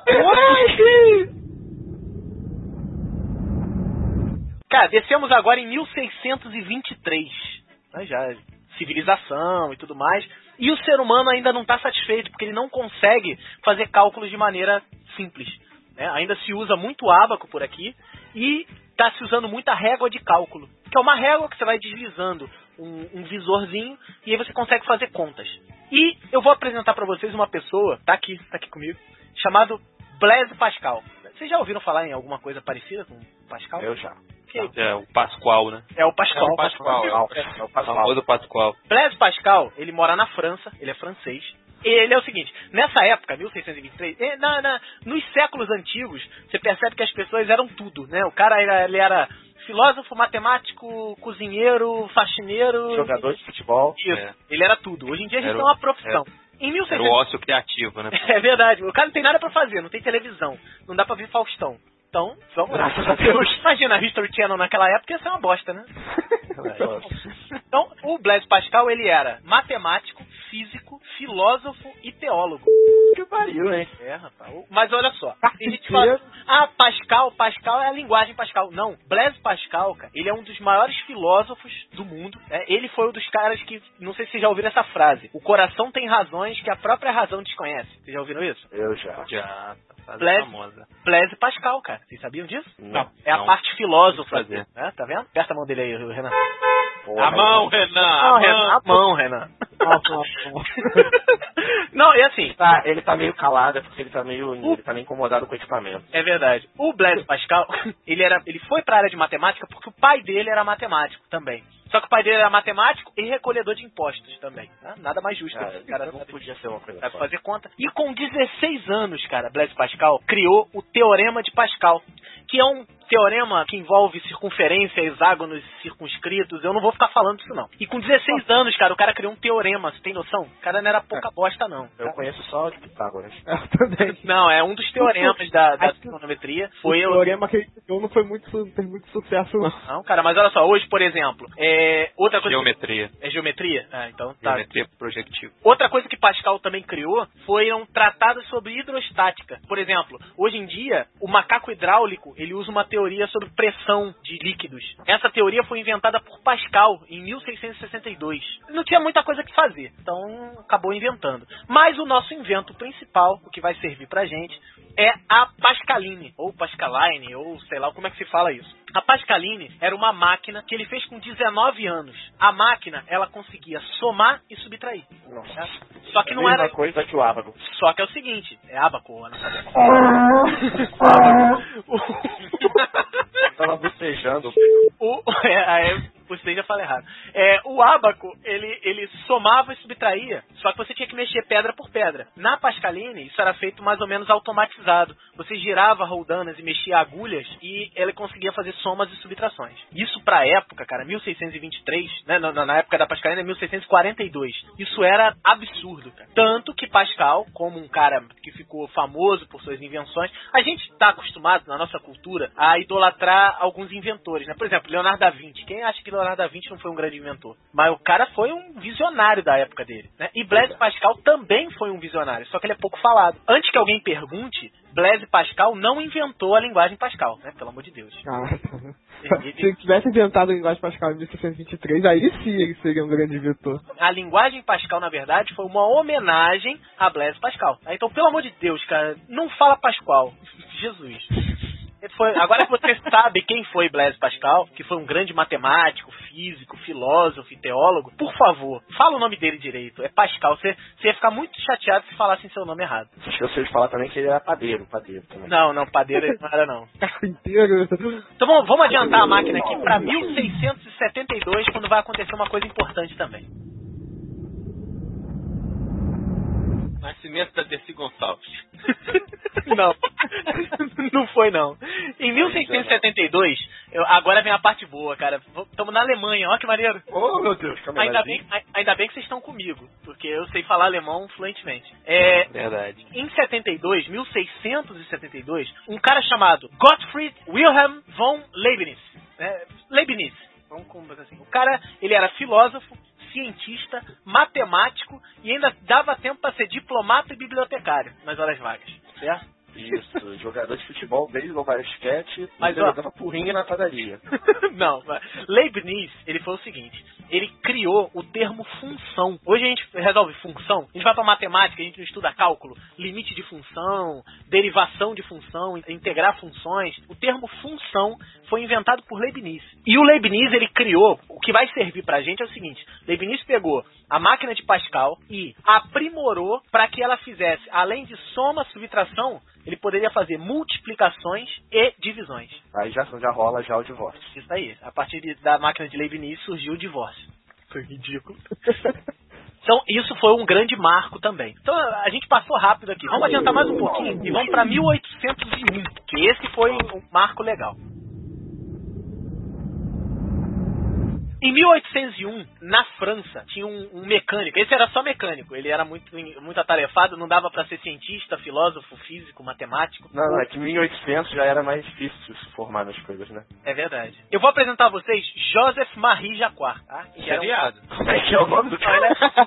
Cara, descemos agora em 1623. Já, civilização e tudo mais. E o ser humano ainda não está satisfeito, porque ele não consegue fazer cálculos de maneira simples. Né? Ainda se usa muito ábaco por aqui e está se usando muita régua de cálculo. Que é uma régua que você vai deslizando um visorzinho e aí você consegue fazer contas. E eu vou apresentar para vocês uma pessoa, tá aqui comigo, chamado Blaise Pascal. Vocês já ouviram falar em alguma coisa parecida com Pascal? Eu já. É o Pascoal, né? É o Pascal. É o Pascal. O famoso Pascoal. Blaise Pascal, ele mora na França, ele é francês. E ele é o seguinte, nessa época, 1623, nos séculos antigos, você percebe que as pessoas eram tudo, né? O cara ele era filósofo, matemático, cozinheiro, faxineiro... Jogador de futebol. Isso, ele era tudo. Hoje em dia a gente tem uma profissão. Em 1600... Era o ócio criativo, né? É verdade, o cara não tem nada pra fazer, não tem televisão, não dá pra ver Faustão. Então, vamos lá. Graças a Deus. Imagina, a History Channel naquela época ia ser uma bosta, né? Então, o Blaise Pascal, ele era matemático, físico, filósofo e teólogo. Que pariu, hein? Rapaz. Mas olha só, tem gente que fala, Pascal é a linguagem Pascal. Não, Blaise Pascal, cara, ele é um dos maiores filósofos do mundo. Ele foi um dos caras que, não sei se vocês já ouviram essa frase, o coração tem razões que a própria razão desconhece. Vocês já ouviram isso? Eu já. Blaise Pascal, cara. Vocês sabiam disso? Não. É a parte filósofa. Fazer. Tá vendo? Aperta a mão dele aí, Renan. A mão, Renan! A mão, Renan. Não, e assim... Ele tá meio calado, porque ele tá meio incomodado com o equipamento. É verdade. O Blaise Pascal, ele foi pra área de matemática porque o pai dele era matemático também. Só que o pai dele era matemático e recolhedor de impostos também. Né? Nada mais justo. O cara não podia ser uma coisa só. Fazer conta. E com 16 anos, cara, Blaise Pascal criou o Teorema de Pascal, que é um teorema que envolve circunferência, hexágonos circunscritos. Eu não vou ficar falando disso, não. E com 16 anos, cara, o cara criou um teorema. Você tem noção? O cara não era pouca bosta, não. Eu conheço só o de Pitágoras. Também. Não, é um dos teoremas da trigonometria. O teorema que ele criou não fez muito sucesso, não. Não, cara, mas olha só. Hoje, por exemplo, outra coisa... Geometria. É geometria? Então tá. Geometria projetiva. Outra coisa que Pascal também criou foram tratados sobre hidrostática. Por exemplo, hoje em dia, o macaco hidráulico, ele usa uma teoria sobre pressão de líquidos. Essa teoria foi inventada por Pascal em 1662. Não tinha muita coisa que fazer, então acabou inventando. Mas o nosso invento principal, o que vai servir pra gente, é a Pascaline, ou Pascaline, ou sei lá como é que se fala isso. A Pascaline era uma máquina que ele fez com 19 anos. A máquina, ela conseguia somar e subtrair. Nossa. Só que não era... coisa que o ábaco. Só que é o seguinte, é ábaco, né? Tava bocejando. O daí já falei errado. O ábaco, ele somava e subtraía, só que você tinha que mexer pedra por pedra. Na Pascaline, isso era feito mais ou menos automatizado. Você girava roldanas e mexia agulhas e ele conseguia fazer somas e subtrações. Isso pra época, cara, 1623, né, na época da Pascaline é 1642. Isso era absurdo, cara. Tanto que Pascal, como um cara que ficou famoso por suas invenções, a gente tá acostumado na nossa cultura a idolatrar alguns inventores, né? Por exemplo, Leonardo da Vinci. Quem acha que Leonardo da Vinci não foi um grande inventor? Mas o cara foi um visionário da época dele, né? E Blaise Pascal também foi um visionário, só que ele é pouco falado. Antes que alguém pergunte, Blaise Pascal não inventou a linguagem Pascal, né? Pelo amor de Deus. Se ele tivesse inventado a linguagem Pascal em 1623, aí sim ele seria um grande inventor. A linguagem Pascal, na verdade, foi uma homenagem a Blaise Pascal. Então, pelo amor de Deus, cara, não fala Pascal. Jesus. Agora que você sabe quem foi Blaise Pascal, que foi um grande matemático, físico, filósofo e teólogo, por favor, fala o nome dele direito. É Pascal. Você ia ficar muito chateado se falassem seu nome errado. Esqueci de falar também que ele era padeiro também. Não, padeiro ele não era, não. Carpinteiro. Então vamos adiantar a máquina aqui para 1672, quando vai acontecer uma coisa importante também. Nascimento da Dercy Gonçalves. Não foi não. Em 1672, agora vem a parte boa, cara. Estamos na Alemanha, olha que maneiro. Oh, meu Deus, ainda bem que vocês estão comigo, porque eu sei falar alemão fluentemente. Verdade. Em 1672, um cara chamado Gottfried Wilhelm von Leibniz. Leibniz, vamos começar assim. O cara, ele era filósofo, cientista, matemático e ainda dava tempo para ser diplomata e bibliotecário nas horas vagas, certo? Isso, jogador de futebol, beisebol, basquete, mas jogava porrinha na padaria. Não, Leibniz, ele foi o seguinte, ele criou o termo função. Hoje a gente resolve função, a gente vai para matemática, a gente não estuda cálculo, limite de função, derivação de função, integrar funções. O termo função foi inventado por Leibniz. E o Leibniz, ele criou, o que vai servir pra gente é o seguinte, Leibniz pegou a máquina de Pascal e aprimorou para que ela fizesse, além de soma, subtração, ele poderia fazer multiplicações e divisões. Aí já rola já o divórcio. Isso aí. A partir da máquina de Leibniz surgiu o divórcio. Foi ridículo. Então, isso foi um grande marco também. Então, a gente passou rápido aqui. Vamos adiantar mais um pouquinho e vamos para 1801, que esse foi um marco legal. Em 1801, na França, tinha um mecânico. Esse era só mecânico. Ele era muito atarefado, não dava para ser cientista, filósofo, físico, matemático. Não, é que em 1800 já era mais difícil se formar nas coisas, né? É verdade. Eu vou apresentar a vocês Joseph-Marie Jacquard. Tá? Como é que é o nome do cara?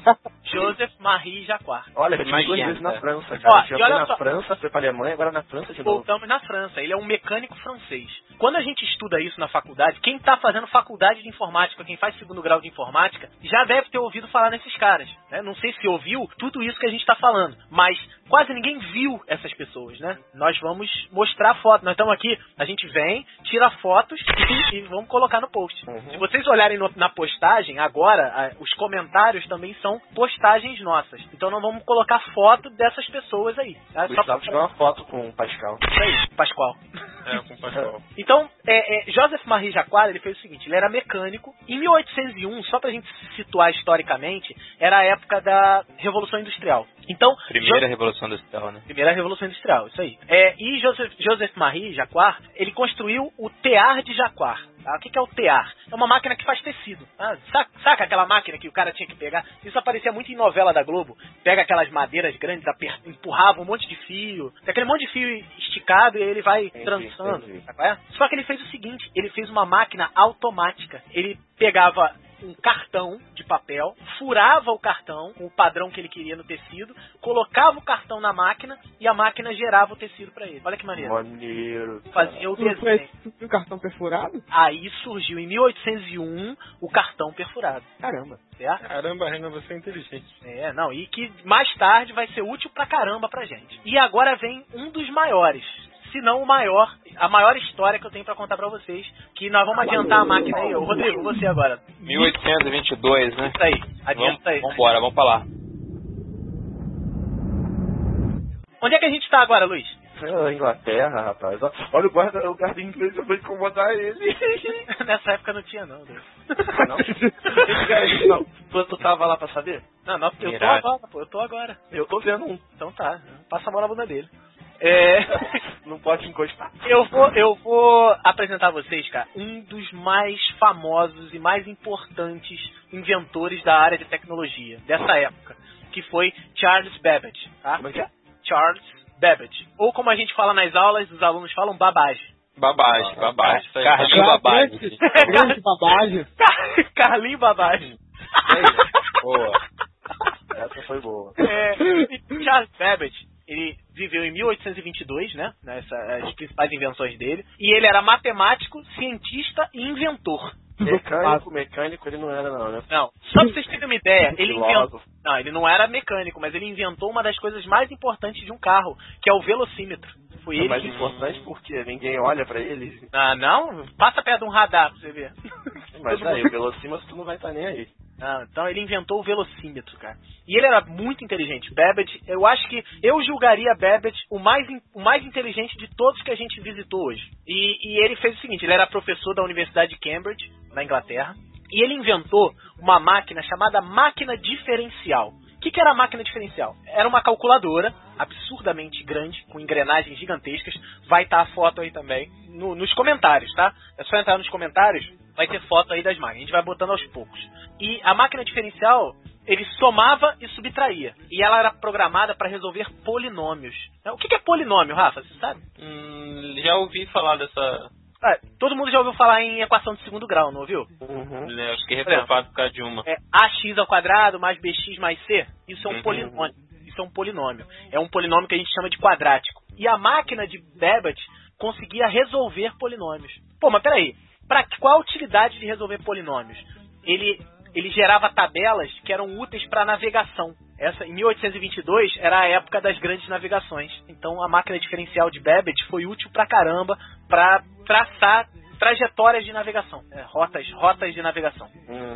Joseph-Marie Jacquard. Olha, ele foi 2 vezes na França, cara. Já foi na França, foi pra Alemanha, agora na França de novo. Voltamos na França. Ele é um mecânico francês. Quando a gente estuda isso na faculdade, quem tá fazendo faculdade de informática, quem faz segundo grau de informática, já deve ter ouvido falar nesses caras, né? Não sei se ouviu tudo isso que a gente está falando, mas quase ninguém viu essas pessoas, né? Nós vamos mostrar foto. Nós estamos aqui, a gente vem, tira fotos e vamos colocar no post. Uhum. Se vocês olharem na postagem, agora, os comentários também são postagens nossas. Então nós vamos colocar foto dessas pessoas aí. Tá? Só pra tirar uma foto com o Pascal. Isso aí, Pascal. Com o Pascal. Então, Joseph-Marie Jacquard, ele fez o seguinte, ele era mecânico. Em 1801, só pra gente se situar historicamente, era a época da Revolução Industrial. Então, Primeira Revolução Industrial, né? Primeira Revolução Industrial, isso aí. E Joseph-Marie Jacquard, ele construiu o tear de Jacquard. Tá? O que é o tear? É uma máquina que faz tecido. Tá? Saca aquela máquina que o cara tinha que pegar? Isso aparecia muito em novela da Globo. Pega aquelas madeiras grandes, empurrava um monte de fio. Tem aquele monte de fio esticado e ele vai trançando. Tá? Só que ele fez o seguinte, ele fez uma máquina automática. Ele pegava um cartão de papel, furava o cartão com o padrão que ele queria no tecido, colocava o cartão na máquina e a máquina gerava o tecido pra ele. Olha que maneiro. Maneiro. Fazia o desenho. O cartão perfurado? Aí surgiu em 1801 o cartão perfurado. Caramba. Certo? Caramba, Renan, você é inteligente. E que mais tarde vai ser útil pra caramba pra gente. E agora vem um dos maiores, se não o maior, a maior história que eu tenho pra contar pra vocês, que nós vamos adiantar a máquina aí. Rodrigo, você agora. 1822, né? Isso aí, adianta aí. Vambora, vamos pra lá. Onde é que a gente tá agora, Luiz? Inglaterra, rapaz. Olha o guarda inglês, eu vou incomodar ele. Nessa época não tinha, não. Não? Tu tava lá pra saber? Não, eu tô agora, pô. Eu tô agora. Eu tô vendo um. Então tá, passa a mão na bunda dele. Não pode encostar. Eu vou apresentar a vocês, cara, um dos mais famosos e mais importantes inventores da área de tecnologia dessa época, que foi Charles Babbage, tá? Como é que é? Charles Babbage. Ou como a gente fala nas aulas, os alunos falam Babbage. Babbage. Carlinho Babbage. Carlinho Babbage. Boa. Essa foi boa. Charles Babbage, ele viveu em 1822, né? As principais invenções dele. E ele era matemático, cientista e inventor. Mecânico ele não era, não, né? Não, só pra vocês terem uma ideia, ele inventou. Não, ele não era mecânico, mas ele inventou uma das coisas mais importantes de um carro, que é o velocímetro. Foi ele. Mais importante porque ninguém olha pra ele. Ah, não? Passa perto de um radar pra você ver. Mas aí, o velocímetro tu não vai estar nem aí. Então ele inventou o velocímetro, cara. E ele era muito inteligente. Babbage, eu acho que eu julgaria Babbage o mais inteligente de todos que a gente visitou hoje. E ele fez o seguinte, ele era professor da Universidade de Cambridge, na Inglaterra, e ele inventou uma máquina chamada máquina diferencial. O que era a máquina diferencial? Era uma calculadora absurdamente grande, com engrenagens gigantescas. Vai estar a foto aí também nos comentários, tá? É só entrar nos comentários, vai ter foto aí das máquinas. A gente vai botando aos poucos. E a máquina diferencial, ele somava e subtraía. E ela era programada para resolver polinômios. O que é polinômio, Rafa? Você sabe? Já ouvi falar dessa... todo mundo já ouviu falar em equação de segundo grau, não ouviu? Eu fiquei reprovado por causa de uma. Ax ao quadrado mais bx mais c. Isso é um polinômio. Isso é um polinômio. É um polinômio que a gente chama de quadrático. E a máquina de Babbage conseguia resolver polinômios. Pô, mas peraí. Qual a utilidade de resolver polinômios? Ele gerava tabelas que eram úteis para navegação. Em 1822 era a época das grandes navegações. Então a máquina diferencial de Babbage foi útil pra caramba para traçar trajetórias de navegação, rotas de navegação.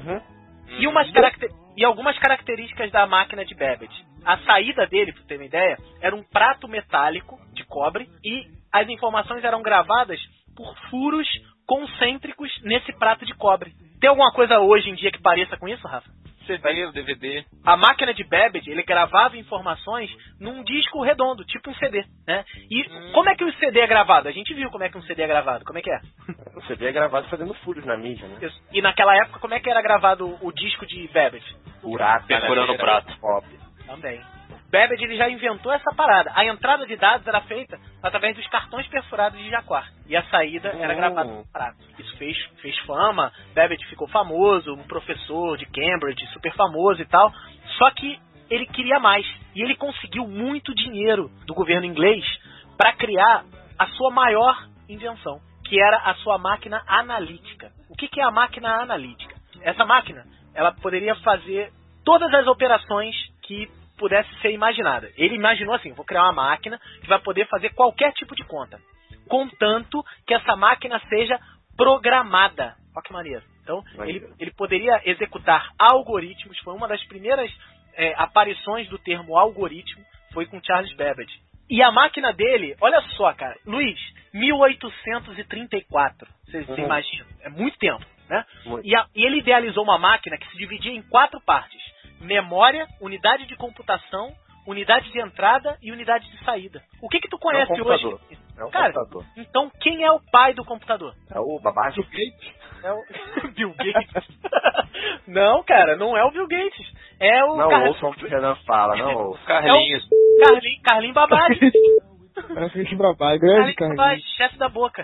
E algumas características da máquina de Babbage. A saída dele, pra ter uma ideia, era um prato metálico de cobre e as informações eram gravadas por furos concêntricos nesse prato de cobre. Tem alguma coisa hoje em dia que pareça com isso, Rafa? CD, DVD. A máquina de Babbage, ele gravava informações num disco redondo, tipo um CD, né? E como é que o CD é gravado? A gente viu como é que um CD é gravado. Como é que é? O CD é gravado fazendo furos na mídia, né? Isso. E naquela época, como é que era gravado o disco de Babbage? Buraco, perfurando o prato. Também. Babbage, ele já inventou essa parada. A entrada de dados era feita através dos cartões perfurados de Jacquard. E a saída era gravada no prato. Isso fez fama. Babbage ficou famoso, um professor de Cambridge, super famoso e tal. Só que ele queria mais. E ele conseguiu muito dinheiro do governo inglês para criar a sua maior invenção, que era a sua máquina analítica. O que é a máquina analítica? Essa máquina, ela poderia fazer todas as operações que pudesse ser imaginada. Ele imaginou assim, vou criar uma máquina que vai poder fazer qualquer tipo de conta, contanto que essa máquina seja programada. Olha que maneiro. Então, ele poderia executar algoritmos, foi uma das primeiras aparições do termo algoritmo, foi com Charles Babbage. E a máquina dele, olha só, cara, Luiz, 1834, vocês imaginam, é muito tempo, né? E ele idealizou uma máquina que se dividia em 4 partes. Memória, unidade de computação, unidade de entrada e unidade de saída. O que tu conhece hoje? É um cara, computador. Então quem é o pai do computador? É o Babbage. Bill Gates? É o Bill Gates. Não, cara, não é o Bill Gates. É o Não ouçam o que o Renan fala, não ouçam. Carlinhos. Carlinho Babbage. Carlinho Babbage, grande Carlinho Babbage, chefe da boca.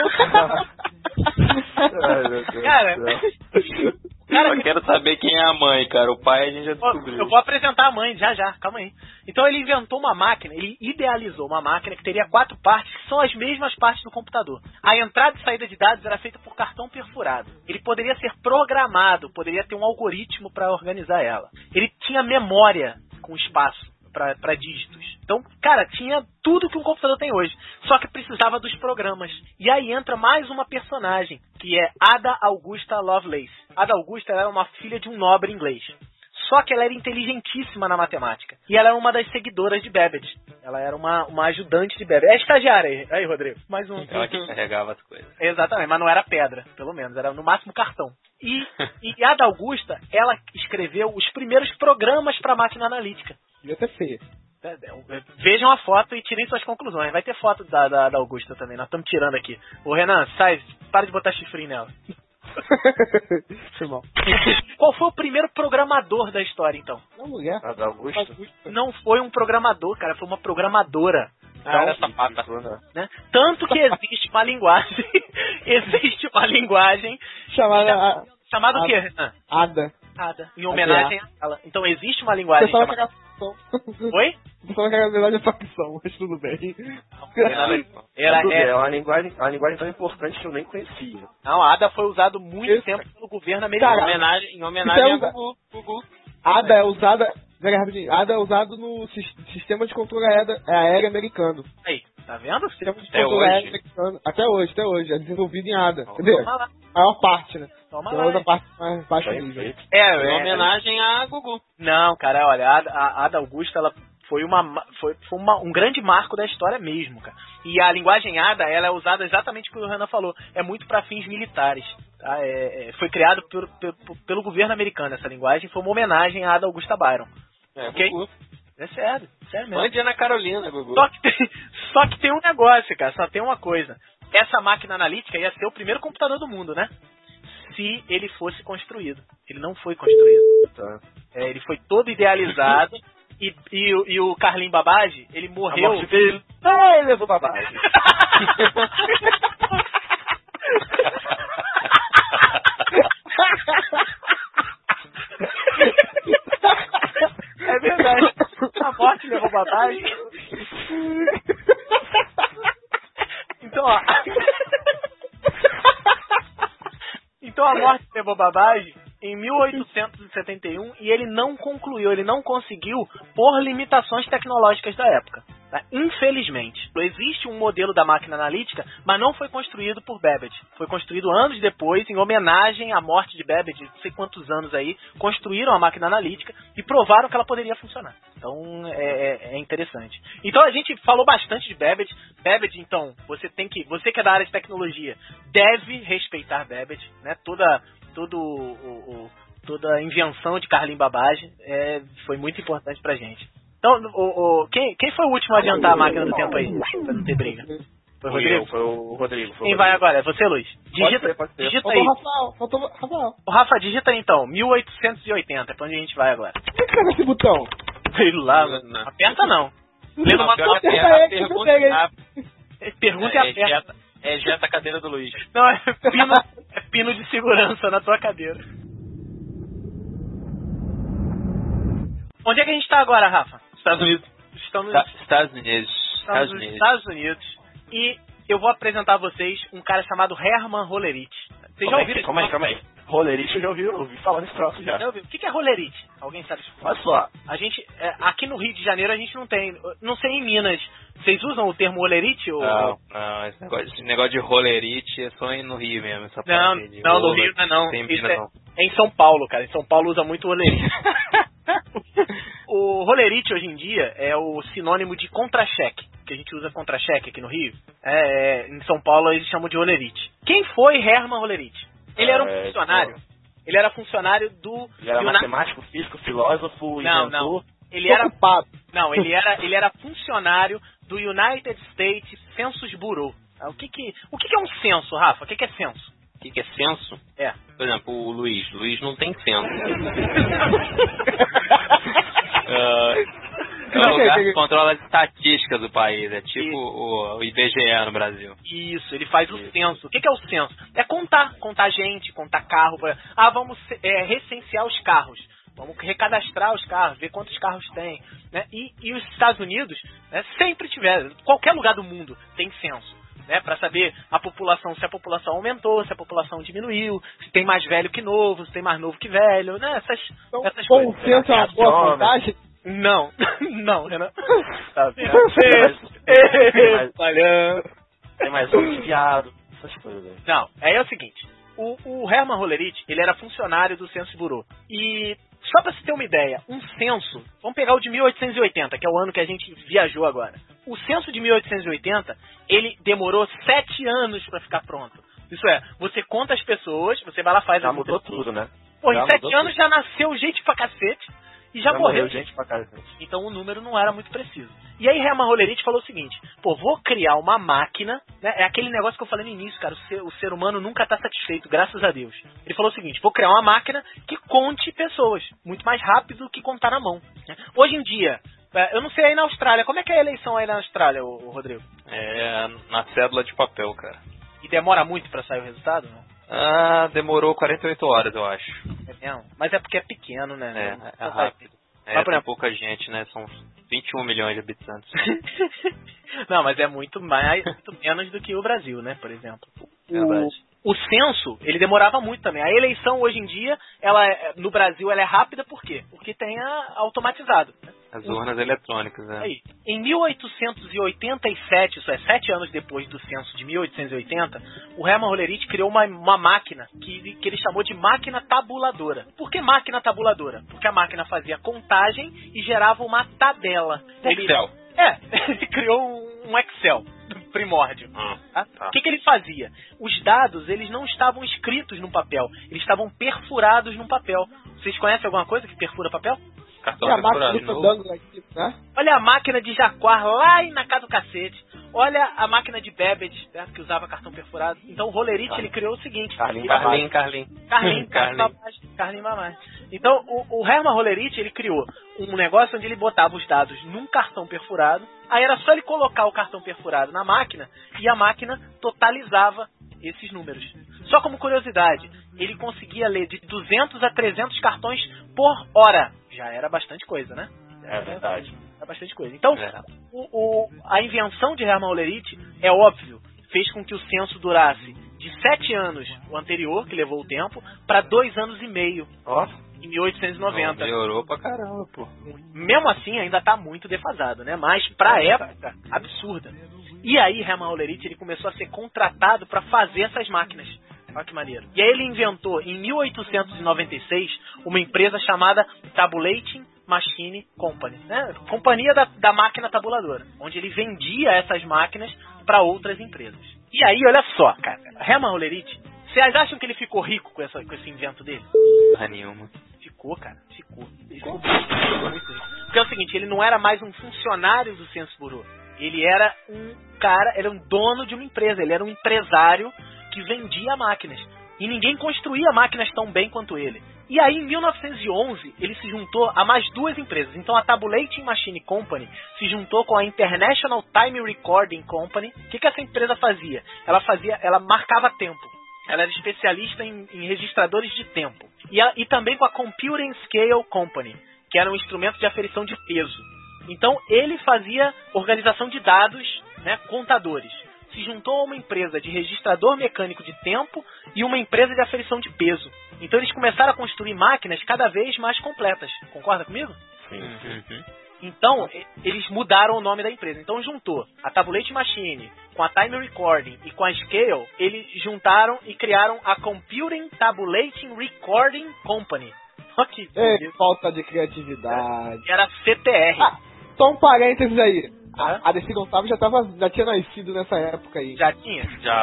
Cara, eu quero saber quem é a mãe, cara. O pai a gente já descobriu. Eu vou apresentar a mãe já, calma aí. Então ele inventou uma máquina, ele idealizou uma máquina que teria 4 partes, que são as mesmas partes do computador. A entrada e saída de dados era feita por cartão perfurado. Ele poderia ser programado, poderia ter um algoritmo para organizar ela. Ele tinha memória com espaço para dígitos. Então, cara, tinha tudo que um computador tem hoje. Só que precisava dos programas. E aí entra mais uma personagem, que é Ada Augusta Lovelace. Ada Augusta era uma filha de um nobre inglês. Só que ela era inteligentíssima na matemática. E ela era uma das seguidoras de Babbage. Ela era uma ajudante de Babbage. É estagiária aí, Rodrigo. Mais um. Ela que carregava as coisas. Exatamente, mas não era pedra, pelo menos. Era no máximo cartão. E a Ada Augusta, ela escreveu os primeiros programas para máquina analítica. Devia ser feia. Vejam a foto e tirem suas conclusões. Vai ter foto da Augusta também. Nós estamos tirando aqui. Ô Renan, sai, para de botar chifrinho nela. Qual foi o primeiro programador da história, então? Não, mulher. Ada Augusta? Não foi um programador, cara, foi uma programadora. Era sapata. Né? Tanto que existe uma linguagem. Existe uma linguagem chamada o quê, Renan? Ada. Em homenagem a ela. Então existe uma linguagem chamada... Oi? Você falou que era a verdade é facção, mas tudo bem. É uma linguagem tão importante que eu nem conhecia. Não, a Ada foi usado muito tempo pelo governo americano. Em homenagem a Gugu. Ada é usada... Ada é usado no sistema de controle aéreo americano. Aí, tá vendo? Sistema de controle aéreo americano. Até hoje. É desenvolvido em Ada. Quer dizer, a maior parte, né? Toma lá. A parte mais baixa nível. Em homenagem a Gugu. Não, cara, olha, a Ada Augusta, ela foi um grande marco da história mesmo, cara. E a linguagem Ada, ela é usada exatamente o que o Renan falou. É muito para fins militares. Tá? Foi criado pelo governo americano essa linguagem. Foi uma homenagem a Ada Augusta Byron. Ok? Gugu. É sério mesmo. Mãe de Ana Carolina, Gugu. Só que tem um negócio, cara. Só tem uma coisa. Essa máquina analítica ia ser o primeiro computador do mundo, né? Se ele fosse construído. Ele não foi construído. Tá. Ele foi todo idealizado. E o Carlinhos Babbage, ele morreu... Ele levou Babbage. É verdade. A morte levou Babbage. Então, ó... Então a morte levou Babbage em 1871 e ele não concluiu, ele não conseguiu por limitações tecnológicas da época. Tá? Infelizmente. Existe um modelo da máquina analítica, mas não foi construído por Babbage. Foi construído anos depois, em homenagem à morte de Babbage, não sei quantos anos aí, construíram a máquina analítica e provaram que ela poderia funcionar. Então é interessante. Então a gente falou bastante de Babbage. Babbage, então, você que é da área de tecnologia, deve respeitar Babbage, né? Toda a invenção de Carlinhos Babbage foi muito importante pra gente. Então, quem foi o último a adiantar a máquina do tempo aí? Pra não ter briga. Foi o Rodrigo? Foi o Rodrigo. Quem vai agora? É você, Luiz? Digita aí. Faltou Rafael. O Rafa, digita aí então. 1880. Pra onde a gente vai agora? Por que pega esse botão? Sei lá. Aperta não. Pergunta e aperta. Ejeta a cadeira do Luiz. Não, é pino de segurança na tua cadeira. Onde é que a gente tá agora, Rafa? Estados Unidos. Estamos nos Estados Unidos. E eu vou apresentar a vocês um cara chamado Hermann Hollerith. Vocês já ouviram? Calma aí. Hollerith eu já ouvi falar nesse troço já. O que é Hollerith? Alguém sabe? Olha só. A gente, aqui no Rio de Janeiro a gente não tem. Não sei em Minas. Vocês usam o termo Hollerith? Ou... Não, esse negócio de Hollerith é só no Rio mesmo. Essa não, no Rio não. Isso é em São Paulo, cara. Em São Paulo usa muito Hollerith. O Hollerith hoje em dia é o sinônimo de contra-cheque, que a gente usa contra-cheque aqui no Rio. Em São Paulo eles chamam de Hollerith. Quem foi Hermann Hollerith? Ele era um funcionário. Ele era funcionário do... Ele era matemático, físico, filósofo, inventor. Não. Ele era ocupado. Não, ele era funcionário do United States Census Bureau. O que é um censo, Rafa? O que é censo? O que é censo? Por exemplo, o Luiz não tem censo. É um lugar que controla as estatísticas do país. É tipo o IBGE no Brasil. Isso, ele faz o censo. O que é o censo? É contar gente, contar carro. Vamos recensear os carros. Vamos recadastrar os carros, ver quantos carros tem. Né? E os Estados Unidos, né, sempre tiveram, qualquer lugar do mundo tem censo. Né, para saber a população, se a população aumentou, se a população diminuiu, se tem mais velho que novo, se tem mais novo que velho, né? Essas coisas. O censo é uma boa vantagem? Não, Renan. Tá vendo? Tem mais um fiado, essas coisas. Não, é o seguinte. O Hermann Hollerith, ele era funcionário do Census Bureau. E Só pra você ter uma ideia, um censo, vamos pegar o de 1880, que é o ano que a gente viajou agora. O censo de 1880, ele demorou 7 anos pra ficar pronto. Isso é, você conta as pessoas, você vai lá, faz... Já mudou tudo, né? Pô, em 7 anos já nasceu gente pra cacete e já morreu gente pra cacete. Então o número não era muito preciso. E aí Hermann Hollerith falou o seguinte, pô, vou criar uma máquina, né? É aquele negócio que eu falei no início, cara, o ser humano nunca tá satisfeito, graças a Deus. Ele falou o seguinte, vou criar uma máquina que conte pessoas, muito mais rápido do que contar na mão. Né? Hoje em dia, eu não sei aí na Austrália, como é que é a eleição aí na Austrália, o Rodrigo? É na cédula de papel, cara. E demora muito pra sair o resultado, não? Demorou 48 horas, eu acho. É mesmo? Mas é porque é pequeno, né? É rápido. Tem pouca gente, né? São 21 milhões de habitantes. Não, mas é muito menos do que o Brasil, né? Por exemplo. O censo, ele demorava muito também. A eleição hoje em dia, no Brasil, ela é rápida por quê? Porque tem automatizado. Né? As urnas eletrônicas, né? Aí, em 1887, isso é 7 anos depois do censo de 1880, o Hermann Hollerith criou uma máquina que ele chamou de máquina tabuladora. Por que máquina tabuladora? Porque a máquina fazia contagem e gerava uma tabela. Excel. Ele criou um Excel primórdio. Tá? O que ele fazia? Os dados, eles não estavam escritos no papel, eles estavam perfurados no papel. Vocês conhecem alguma coisa que perfura papel? Cartão perfurado. Né? Olha a máquina de Jaguar lá na casa do cacete. Olha a máquina de Babbage, né, que usava cartão perfurado. Então o Hollerith, ele criou o seguinte... Carlinho Babage. Então o Hermann Hollerith, ele criou um negócio onde ele botava os dados num cartão perfurado. Aí era só ele colocar o cartão perfurado na máquina e a máquina totalizava esses números. Só como curiosidade, ele conseguia ler de 200 a 300 cartões por hora. Já era bastante coisa, né? É verdade. Era bastante coisa. Então, a invenção de Hermann Hollerith, é óbvio, fez com que o censo durasse de 7 anos, o anterior, que levou o tempo, para 2 anos e meio. Em 1890. Melhorou pra caramba, pô. Mesmo assim, ainda tá muito defasado, né? Mas pra época, absurda. E aí, Hermann Hollerith, ele começou a ser contratado para fazer essas máquinas. Olha que maneiro. E aí ele inventou, em 1896, uma empresa chamada Tabulating Machine Company, né? Companhia da máquina tabuladora, onde ele vendia essas máquinas para outras empresas. E aí, olha só, cara, Hermann Hollerith, vocês acham que ele ficou rico com esse invento dele? Nenhuma. Ficou, cara, ficou muito rico. Porque é o seguinte, ele não era mais um funcionário do Census Bureau. Ele era um cara, ele era um dono de uma empresa, ele era um empresário que vendia máquinas. E ninguém construía máquinas tão bem quanto ele. E aí, em 1911, ele se juntou a mais 2 empresas. Então, a Tabulating Machine Company se juntou com a International Time Recording Company. O que essa empresa fazia? Ela marcava tempo. Ela era especialista em registradores de tempo. E também com a Computing Scale Company, que era um instrumento de aferição de peso. Então, ele fazia organização de dados, né, contadores. Se juntou a uma empresa de registrador mecânico de tempo e uma empresa de aferição de peso. Então eles começaram a construir máquinas cada vez mais completas. Concorda comigo? Sim. Então, eles mudaram o nome da empresa. Então juntou a Tabulating Machine com a Time Recording e com a Scale, eles juntaram e criaram a Computing Tabulating Recording Company. Que falta de criatividade. Era CTR. Só um parênteses aí. A Dercy Gonçalves já tinha nascido nessa época aí. Já tinha? Já.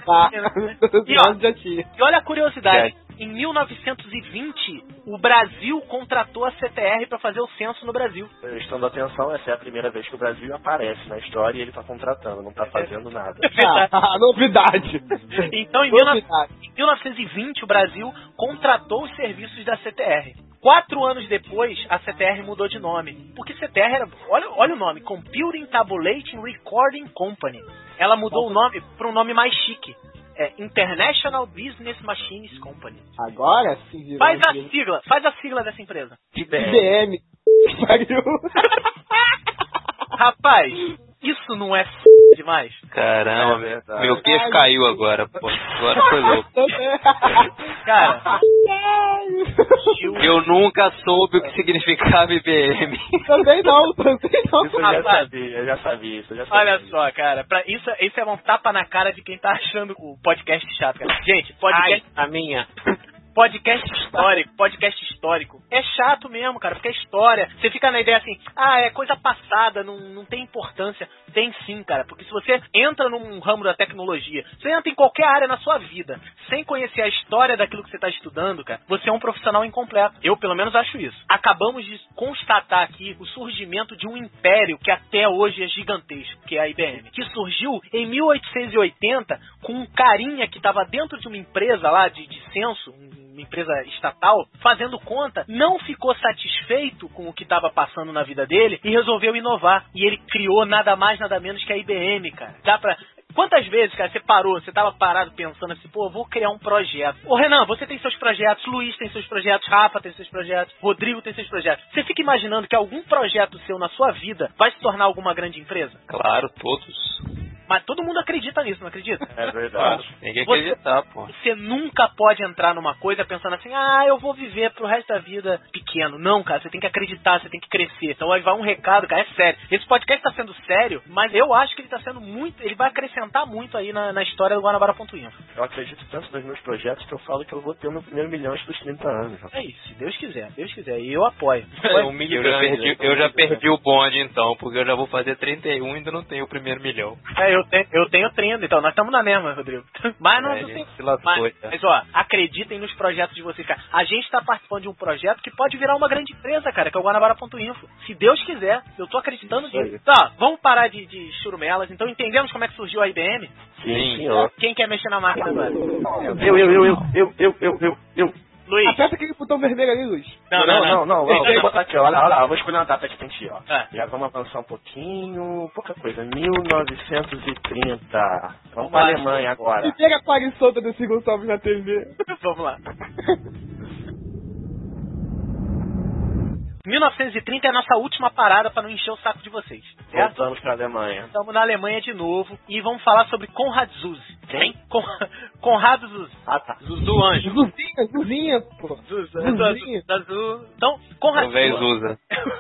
Já tinha. E olha a curiosidade. Em 1920, o Brasil contratou a CTR para fazer o censo no Brasil. Prestando atenção, essa é a primeira vez que o Brasil aparece na história e ele está contratando, não está fazendo nada. Novidade. Então, em 1920, o Brasil contratou os serviços da CTR. 4 anos depois, a CTR mudou de nome. Porque CTR era... Olha o nome. Computing Tabulating Recording Company. Ela mudou o nome para um nome mais chique. International Business Machines Company. Agora sim. Faz a sigla dessa empresa. IBM. Rapaz, isso não é demais? Caramba, meu queixo caiu agora, pô. Agora foi louco. Cara, eu nunca soube o que significava IBM. Também não. Eu já sabia isso. Olha só, cara, isso é um tapa na cara de quem tá achando o podcast chato, cara. Gente, podcast... A minha. Podcast histórico. É chato mesmo, cara, porque é história. Você fica na ideia assim, é coisa passada, não tem importância. Tem sim, cara, porque se você entra num ramo da tecnologia, você entra em qualquer área na sua vida, sem conhecer a história daquilo que você está estudando, cara, você é um profissional incompleto. Eu, pelo menos, acho isso. Acabamos de constatar aqui o surgimento de um império que até hoje é gigantesco, que é a IBM, que surgiu em 1880 com um carinha que estava dentro de uma empresa lá de censo, uma empresa estatal, fazendo conta, não ficou satisfeito com o que estava passando na vida dele e resolveu inovar. E ele criou nada mais, nada menos que a IBM, cara. Quantas vezes, cara, você tava parado pensando assim, pô, eu vou criar um projeto. Ô, Renan, você tem seus projetos, Luiz tem seus projetos, Rafa tem seus projetos, Rodrigo tem seus projetos. Você fica imaginando que algum projeto seu na sua vida vai se tornar alguma grande empresa? Claro, todos. Mas todo mundo acredita nisso, não acredita? É verdade. Tem que acreditar, pô. Você nunca pode entrar numa coisa pensando assim, eu vou viver pro resto da vida pequeno. Não, cara, você tem que acreditar, você tem que crescer. Então aí vai um recado, cara, é sério. Esse podcast tá sendo sério, mas eu acho que ele tá sendo muito, ele vai acrescentar muito aí na história do Guanabara.info. Eu acredito tanto nos meus projetos que eu falo que eu vou ter o meu primeiro milhão antes dos 30 anos. É isso, se Deus quiser. E eu apoio. Eu já perdi o bonde, então, porque eu já vou fazer 31 e ainda não tenho o primeiro milhão. Eu tenho 30, então nós estamos na mesma, Rodrigo. Mas não tem. Mas ó, acreditem nos projetos de vocês, cara. A gente tá participando de um projeto que pode virar uma grande empresa, cara, que é o Guanabara.info. Se Deus quiser, eu tô acreditando nisso. Tá, vamos parar de churumelas. Então entendemos como é que surgiu a IBM? Sim, senhor. Quem quer mexer na máquina agora? Eu. Luiz. Aperta aquele botão vermelho ali, Luiz. Não. Vou botar aqui, olha lá, vou escolher uma data de frente, ó. Já vamos avançar um pouquinho, pouca coisa, 1930. Vamos pra Alemanha agora. E pega a Paris solta do Segundo Salve na TV. Vamos lá. 1930 é a nossa última parada para não encher o saco de vocês, certo? Voltamos pra Alemanha. Estamos na Alemanha de novo e vamos falar sobre Konrad Zuse. Quem? Konrad Zuse. Tá. Zuzu Anjo. Zuzinha, pô. Zuzinha. Então, Konrad Zuse. O velho Zuza.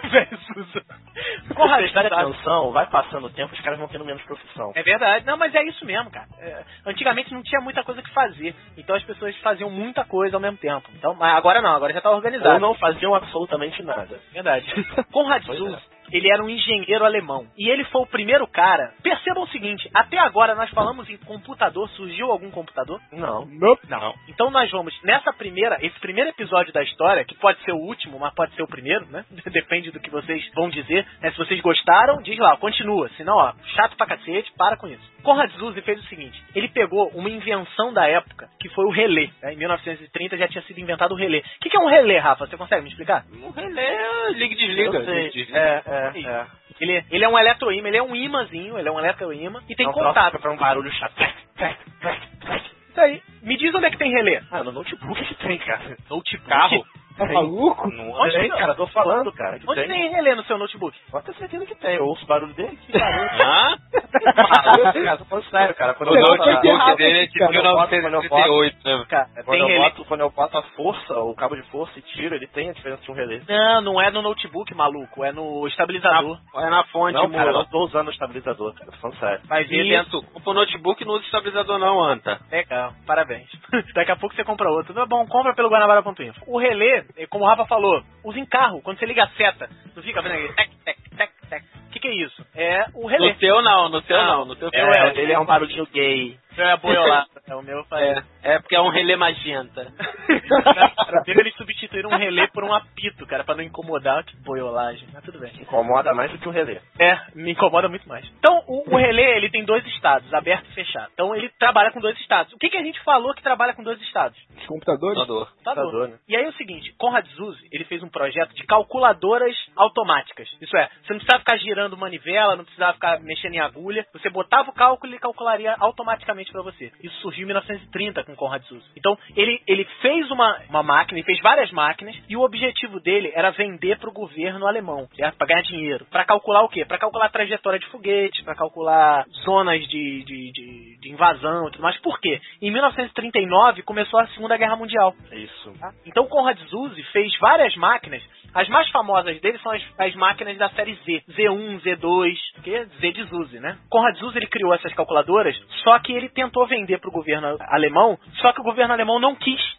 Konrad Zuse. Atenção, vai passando o tempo, os caras vão tendo menos profissão. É verdade. Não, mas é isso mesmo, cara. Antigamente não tinha muita coisa que fazer. Então as pessoas faziam muita coisa ao mesmo tempo. Então, mas agora não, agora já tá organizado. Ou não faziam absolutamente nada. Verdade. Konrad Zuse, ele era um engenheiro alemão. E ele foi o primeiro cara... Percebam o seguinte, até agora nós falamos em computador. Surgiu algum computador? Não. Não. Então nós vamos, esse primeiro episódio da história, que pode ser o último, mas pode ser o primeiro, né? Depende do que vocês vão dizer. Se vocês gostaram, diz lá, continua. Senão, chato pra cacete, para com isso. Konrad Zuse fez o seguinte, ele pegou uma invenção da época, que foi o relé. Em 1930 já tinha sido inventado o relé. O que é um relé, Rafa? Você consegue me explicar? Um relé, liga e desliga. Eu sei. Ele é um eletroímã, ele é um imãzinho, ele é um eletroímã e tem contato. Pra um barulho chato. Isso aí. Me diz onde é que tem relé. No notebook que tem, cara. Notebook? Carro? Tá maluco? Onde tem, cara? Tô falando, cara. Onde tem relé no seu notebook? Pode ter certeza que tem. Eu ouço o barulho dele. Que barulho. Cara, tô falando sério, cara. O notebook dele é de 1938, né? Quando eu boto a força, o cabo de força e tiro, ele tem a diferença de um relé. Não é no notebook, maluco. É no estabilizador. É na fonte, não, cara, eu não tô usando o estabilizador, cara. Tô falando sério. Vai ver dentro. Compra o notebook e não usa estabilizador não, Anta. Legal, parabéns. Daqui a pouco você compra outro. Não é bom, compra pelo Guanabara.info. O relé, como o Rafa falou, usa em carro. Quando você liga a seta, não fica vendo aí, tec, tec, tec, tec. O que é isso? É o relé. No teu não. No teu ele é um barulhinho gay. É boiolado. O meu faz. É porque é um relé magenta. Eles substituíram um relé por um apito, cara, pra não incomodar. Que boiolagem. Mas tudo bem. Incomoda mais do que o relé. Me incomoda muito mais. Então, o relé, ele tem dois estados, aberto e fechado. Então, ele trabalha com dois estados. O que a gente falou que trabalha com dois estados? Os computadores? Computador, né? E aí, é o seguinte, Konrad Zuse, ele fez um projeto de calculadoras automáticas. Isso é, você não precisava ficar girando manivela, não precisava ficar mexendo em agulha. Você botava o cálculo e ele calcularia automaticamente pra você. Isso surgiu em 1930 com Konrad Zuse. Então, ele fez uma máquina, ele fez várias máquinas, e o objetivo dele era vender pro governo alemão, certo? Pra ganhar dinheiro. Pra calcular o quê? Pra calcular a trajetória de foguete, pra calcular zonas de invasão e tudo mais. Por quê? Em 1939 começou a Segunda Guerra Mundial. Isso. Tá? Então, Konrad Zuse fez várias máquinas. As mais famosas dele são as máquinas da série Z. Z1, Z2, que é Z de Zuse, né? Konrad Zuse, ele criou essas calculadoras, só que ele tentou vender pro governo alemão, só que o governo alemão não quis. Por quê?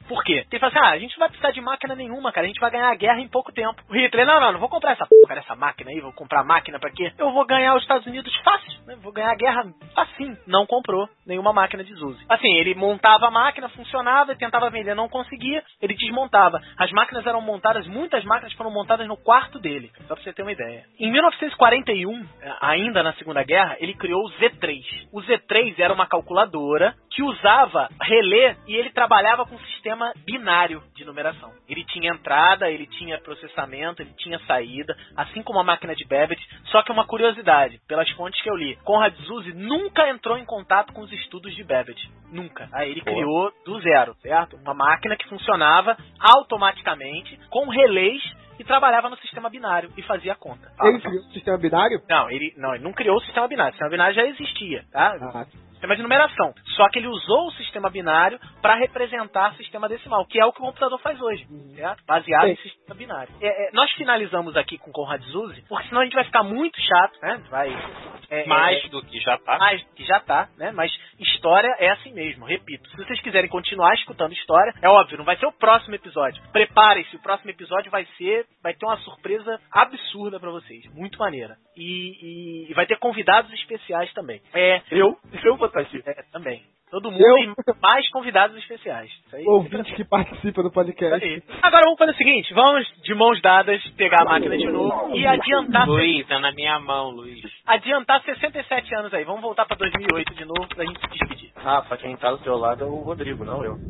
Que ele fala assim, a gente não vai precisar de máquina nenhuma, cara, a gente vai ganhar a guerra em pouco tempo. O Hitler, não vou comprar essa porra dessa máquina aí, vou comprar máquina pra quê? Eu vou ganhar os Estados Unidos fácil, né? Vou ganhar a guerra assim. Não comprou nenhuma máquina de Zuzi. Assim, ele montava a máquina, funcionava, tentava vender, não conseguia, ele desmontava. As máquinas eram montadas, muitas máquinas foram montadas no quarto dele, só pra você ter uma ideia. Em 1941, ainda na Segunda Guerra, ele criou o Z3. O Z3 era uma calculadora que usava relé e ele trabalhava com um sistema binário de numeração. Ele tinha entrada, ele tinha processamento, ele tinha saída, assim como a máquina de Babbage. Só que uma curiosidade, pelas fontes que eu li, Konrad Zuse nunca entrou em contato com os estudos de Babbage. Nunca. Aí ele criou do zero, certo? Uma máquina que funcionava automaticamente, com relés, e trabalhava no sistema binário e fazia a conta. Ele criou o sistema binário? Não, ele não criou o sistema binário. O sistema binário já existia, tá? Sistema de numeração. Só que ele usou o sistema binário para representar sistema decimal, que é o que o computador faz hoje, certo? Baseado em sistema binário. Nós finalizamos aqui com Konrad Zuse, porque senão a gente vai ficar muito chato, né? Mais do que já tá. Mais do que já tá, né? Mas história é assim mesmo, repito. Se vocês quiserem continuar escutando história, é óbvio, não vai ser o próximo episódio. Preparem-se, o próximo episódio vai ter uma surpresa absurda pra vocês, muito maneira. E vai ter convidados especiais também. Eu vou estar aqui. Também. Todo mundo e mais convidados especiais. Isso aí. Ouvinte que participa do podcast. Aí. Agora vamos fazer o seguinte, vamos de mãos dadas pegar a máquina de novo e adiantar... Luiz, tá na minha mão, Luiz. Adiantar 67 anos aí. Vamos voltar pra 2008 de novo pra gente se despedir. Rafa, quem tá do seu lado é o Rodrigo, não eu.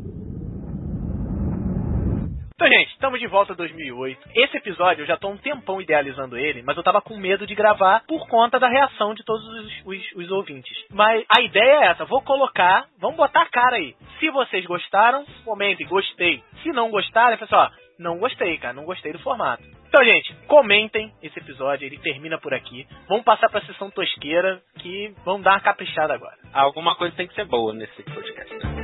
Então, gente, estamos de volta a 2008. Esse episódio, eu já tô um tempão idealizando ele, mas eu tava com medo de gravar por conta da reação de todos os ouvintes. Mas a ideia é essa, vamos botar a cara aí. Se vocês gostaram, comentem, gostei. Se não gostaram, pessoal, não gostei, cara, não gostei do formato. Então, gente, comentem esse episódio, ele termina por aqui. Vamos passar pra sessão tosqueira, que vamos dar uma caprichada agora. Alguma coisa tem que ser boa nesse podcast, né?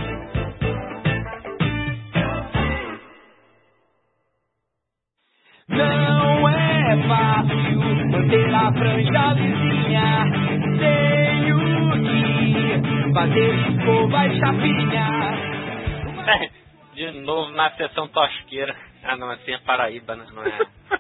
Não é fácil manter a franja lisinha. Tenho que fazer escova e chapinha. De novo na sessão tosqueira. Ah, não, assim é Paraíba, né? Não é...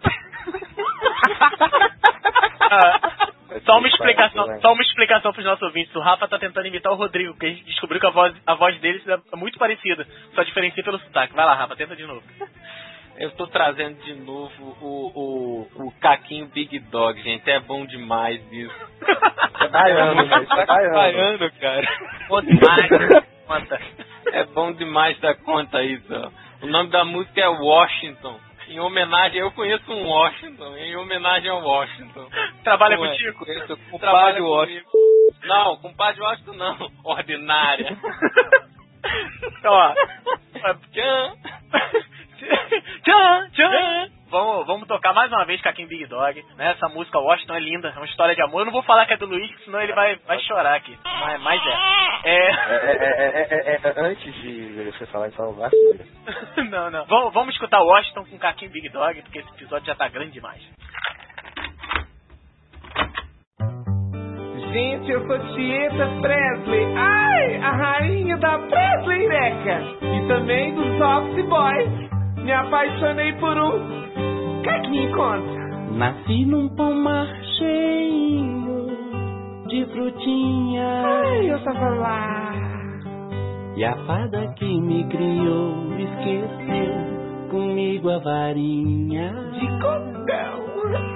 Só uma explicação pros nossos ouvintes. O Rafa tá tentando imitar o Rodrigo, porque a gente descobriu que a voz dele é muito parecida. Só diferencia pelo sotaque. Vai lá, Rafa, tenta de novo. Eu tô trazendo de novo o Caquinho Big Dog, gente. É bom demais isso. É baiano, mas é baiano, cara. Bom demais, conta. É bom demais da conta isso. Ó. O nome da música é Washington. Em homenagem, eu conheço um Washington. Em homenagem ao Washington. Trabalha contigo? Conheço o compadre Washington. Não, compadre Washington não. Ordinária. Então, ó. Tchan. Vamos tocar mais uma vez Caquinho Big Dog, né? Essa música Washington é linda, é uma história de amor. Eu não vou falar que é do Luiz, senão ele vai chorar aqui. Mas antes de você falar em salvar. Não. Vamos escutar Washington com Caquinho Big Dog, porque esse episódio já tá grande demais. Gente, eu sou Tieta Presley. Ai, a rainha da Presley Neca. E também dos Office Boys. Me apaixonei por um Caquinho Conta. Nasci num pomar cheio de frutinha. Ai, eu tava lá. E a fada que me criou esqueceu comigo a varinha de cordão.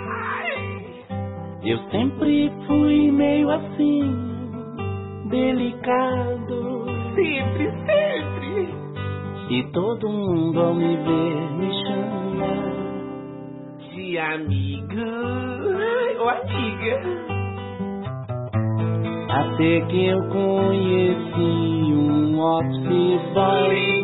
Eu sempre fui meio assim, delicado. Sempre. E todo mundo ao me ver me chama de amigo ou amiga. Até que eu conheci um office boy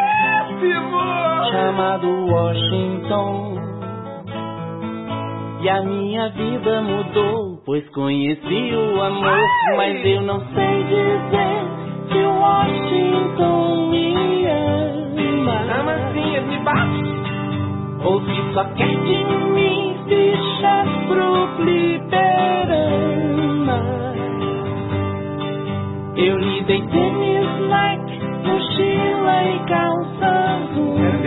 chamado Washington. E a minha vida mudou, pois conheci o amor. Mas eu não sei dizer se o Washington me ama. Amazinha, me bate. Ou se só quer de mim fichas pro fliperama. Eu lhe dei tênis, Nike, mochila e calça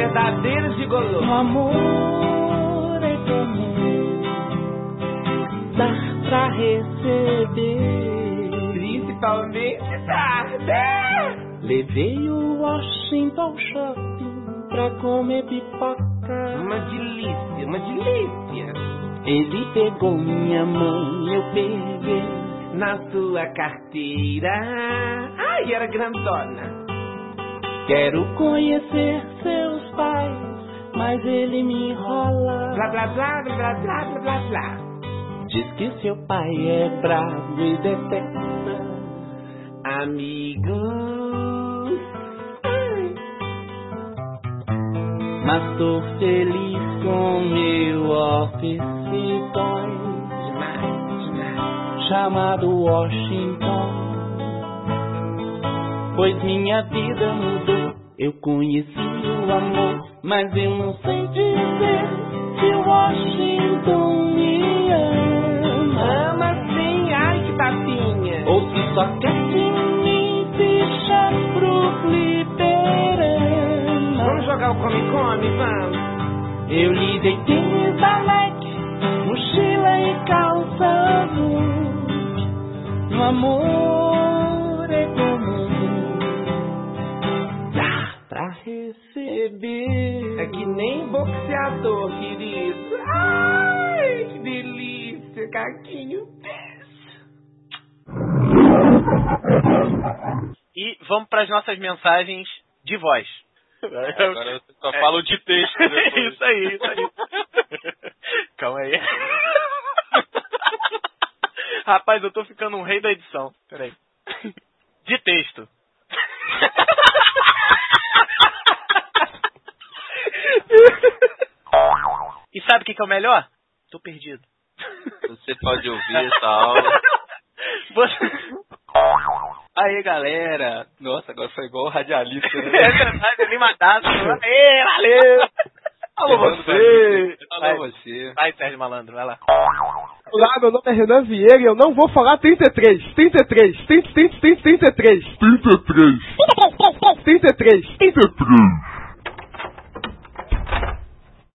verdadeiro gigolô. O amor é comum, dar pra receber, principalmente tarde. Levei o Washington ao shopping pra comer pipoca. Uma delícia, uma delícia. Ele pegou minha mão, eu peguei na sua carteira. Ai, era grandona. Quero conhecer seus pais, mas ele me enrola. Blá, blá, blá, blá, blá, blá, blá, blá. Diz que seu pai é bravo e detesta amigos. Ai. Mas tô feliz com meu office boy chamado Washington, pois minha vida mudou. Eu conheci o amor, mas eu não sei dizer se Washington me ama. Ama sim, ai que papinha. Ou se só quer que me deixa pro fliperama. Vamos jogar o come-come, vamos. Eu lhe dei tênis da Nike, mochila e calça azul. No amor é comum, dá pra receber. É que nem boxeador, querido. Ai, que delícia, caquinho. E vamos para as nossas mensagens de voz. Agora eu só falo de texto. Isso aí, isso aí. Calma aí. Rapaz, eu tô ficando um rei da edição. Peraí. De texto. E sabe o que é o melhor? Tô perdido. Você pode ouvir essa aula. Aí, galera. Nossa, agora foi igual o radialista. Né? É verdade, ele matasse. Aê, valeu! Alô, você! Alô, você. Vai, Sérgio Malandro, vai lá. Olá, meu nome é Renan Vieira e eu não vou falar 33. 33. 33. 33. 33. 33. 33. 33.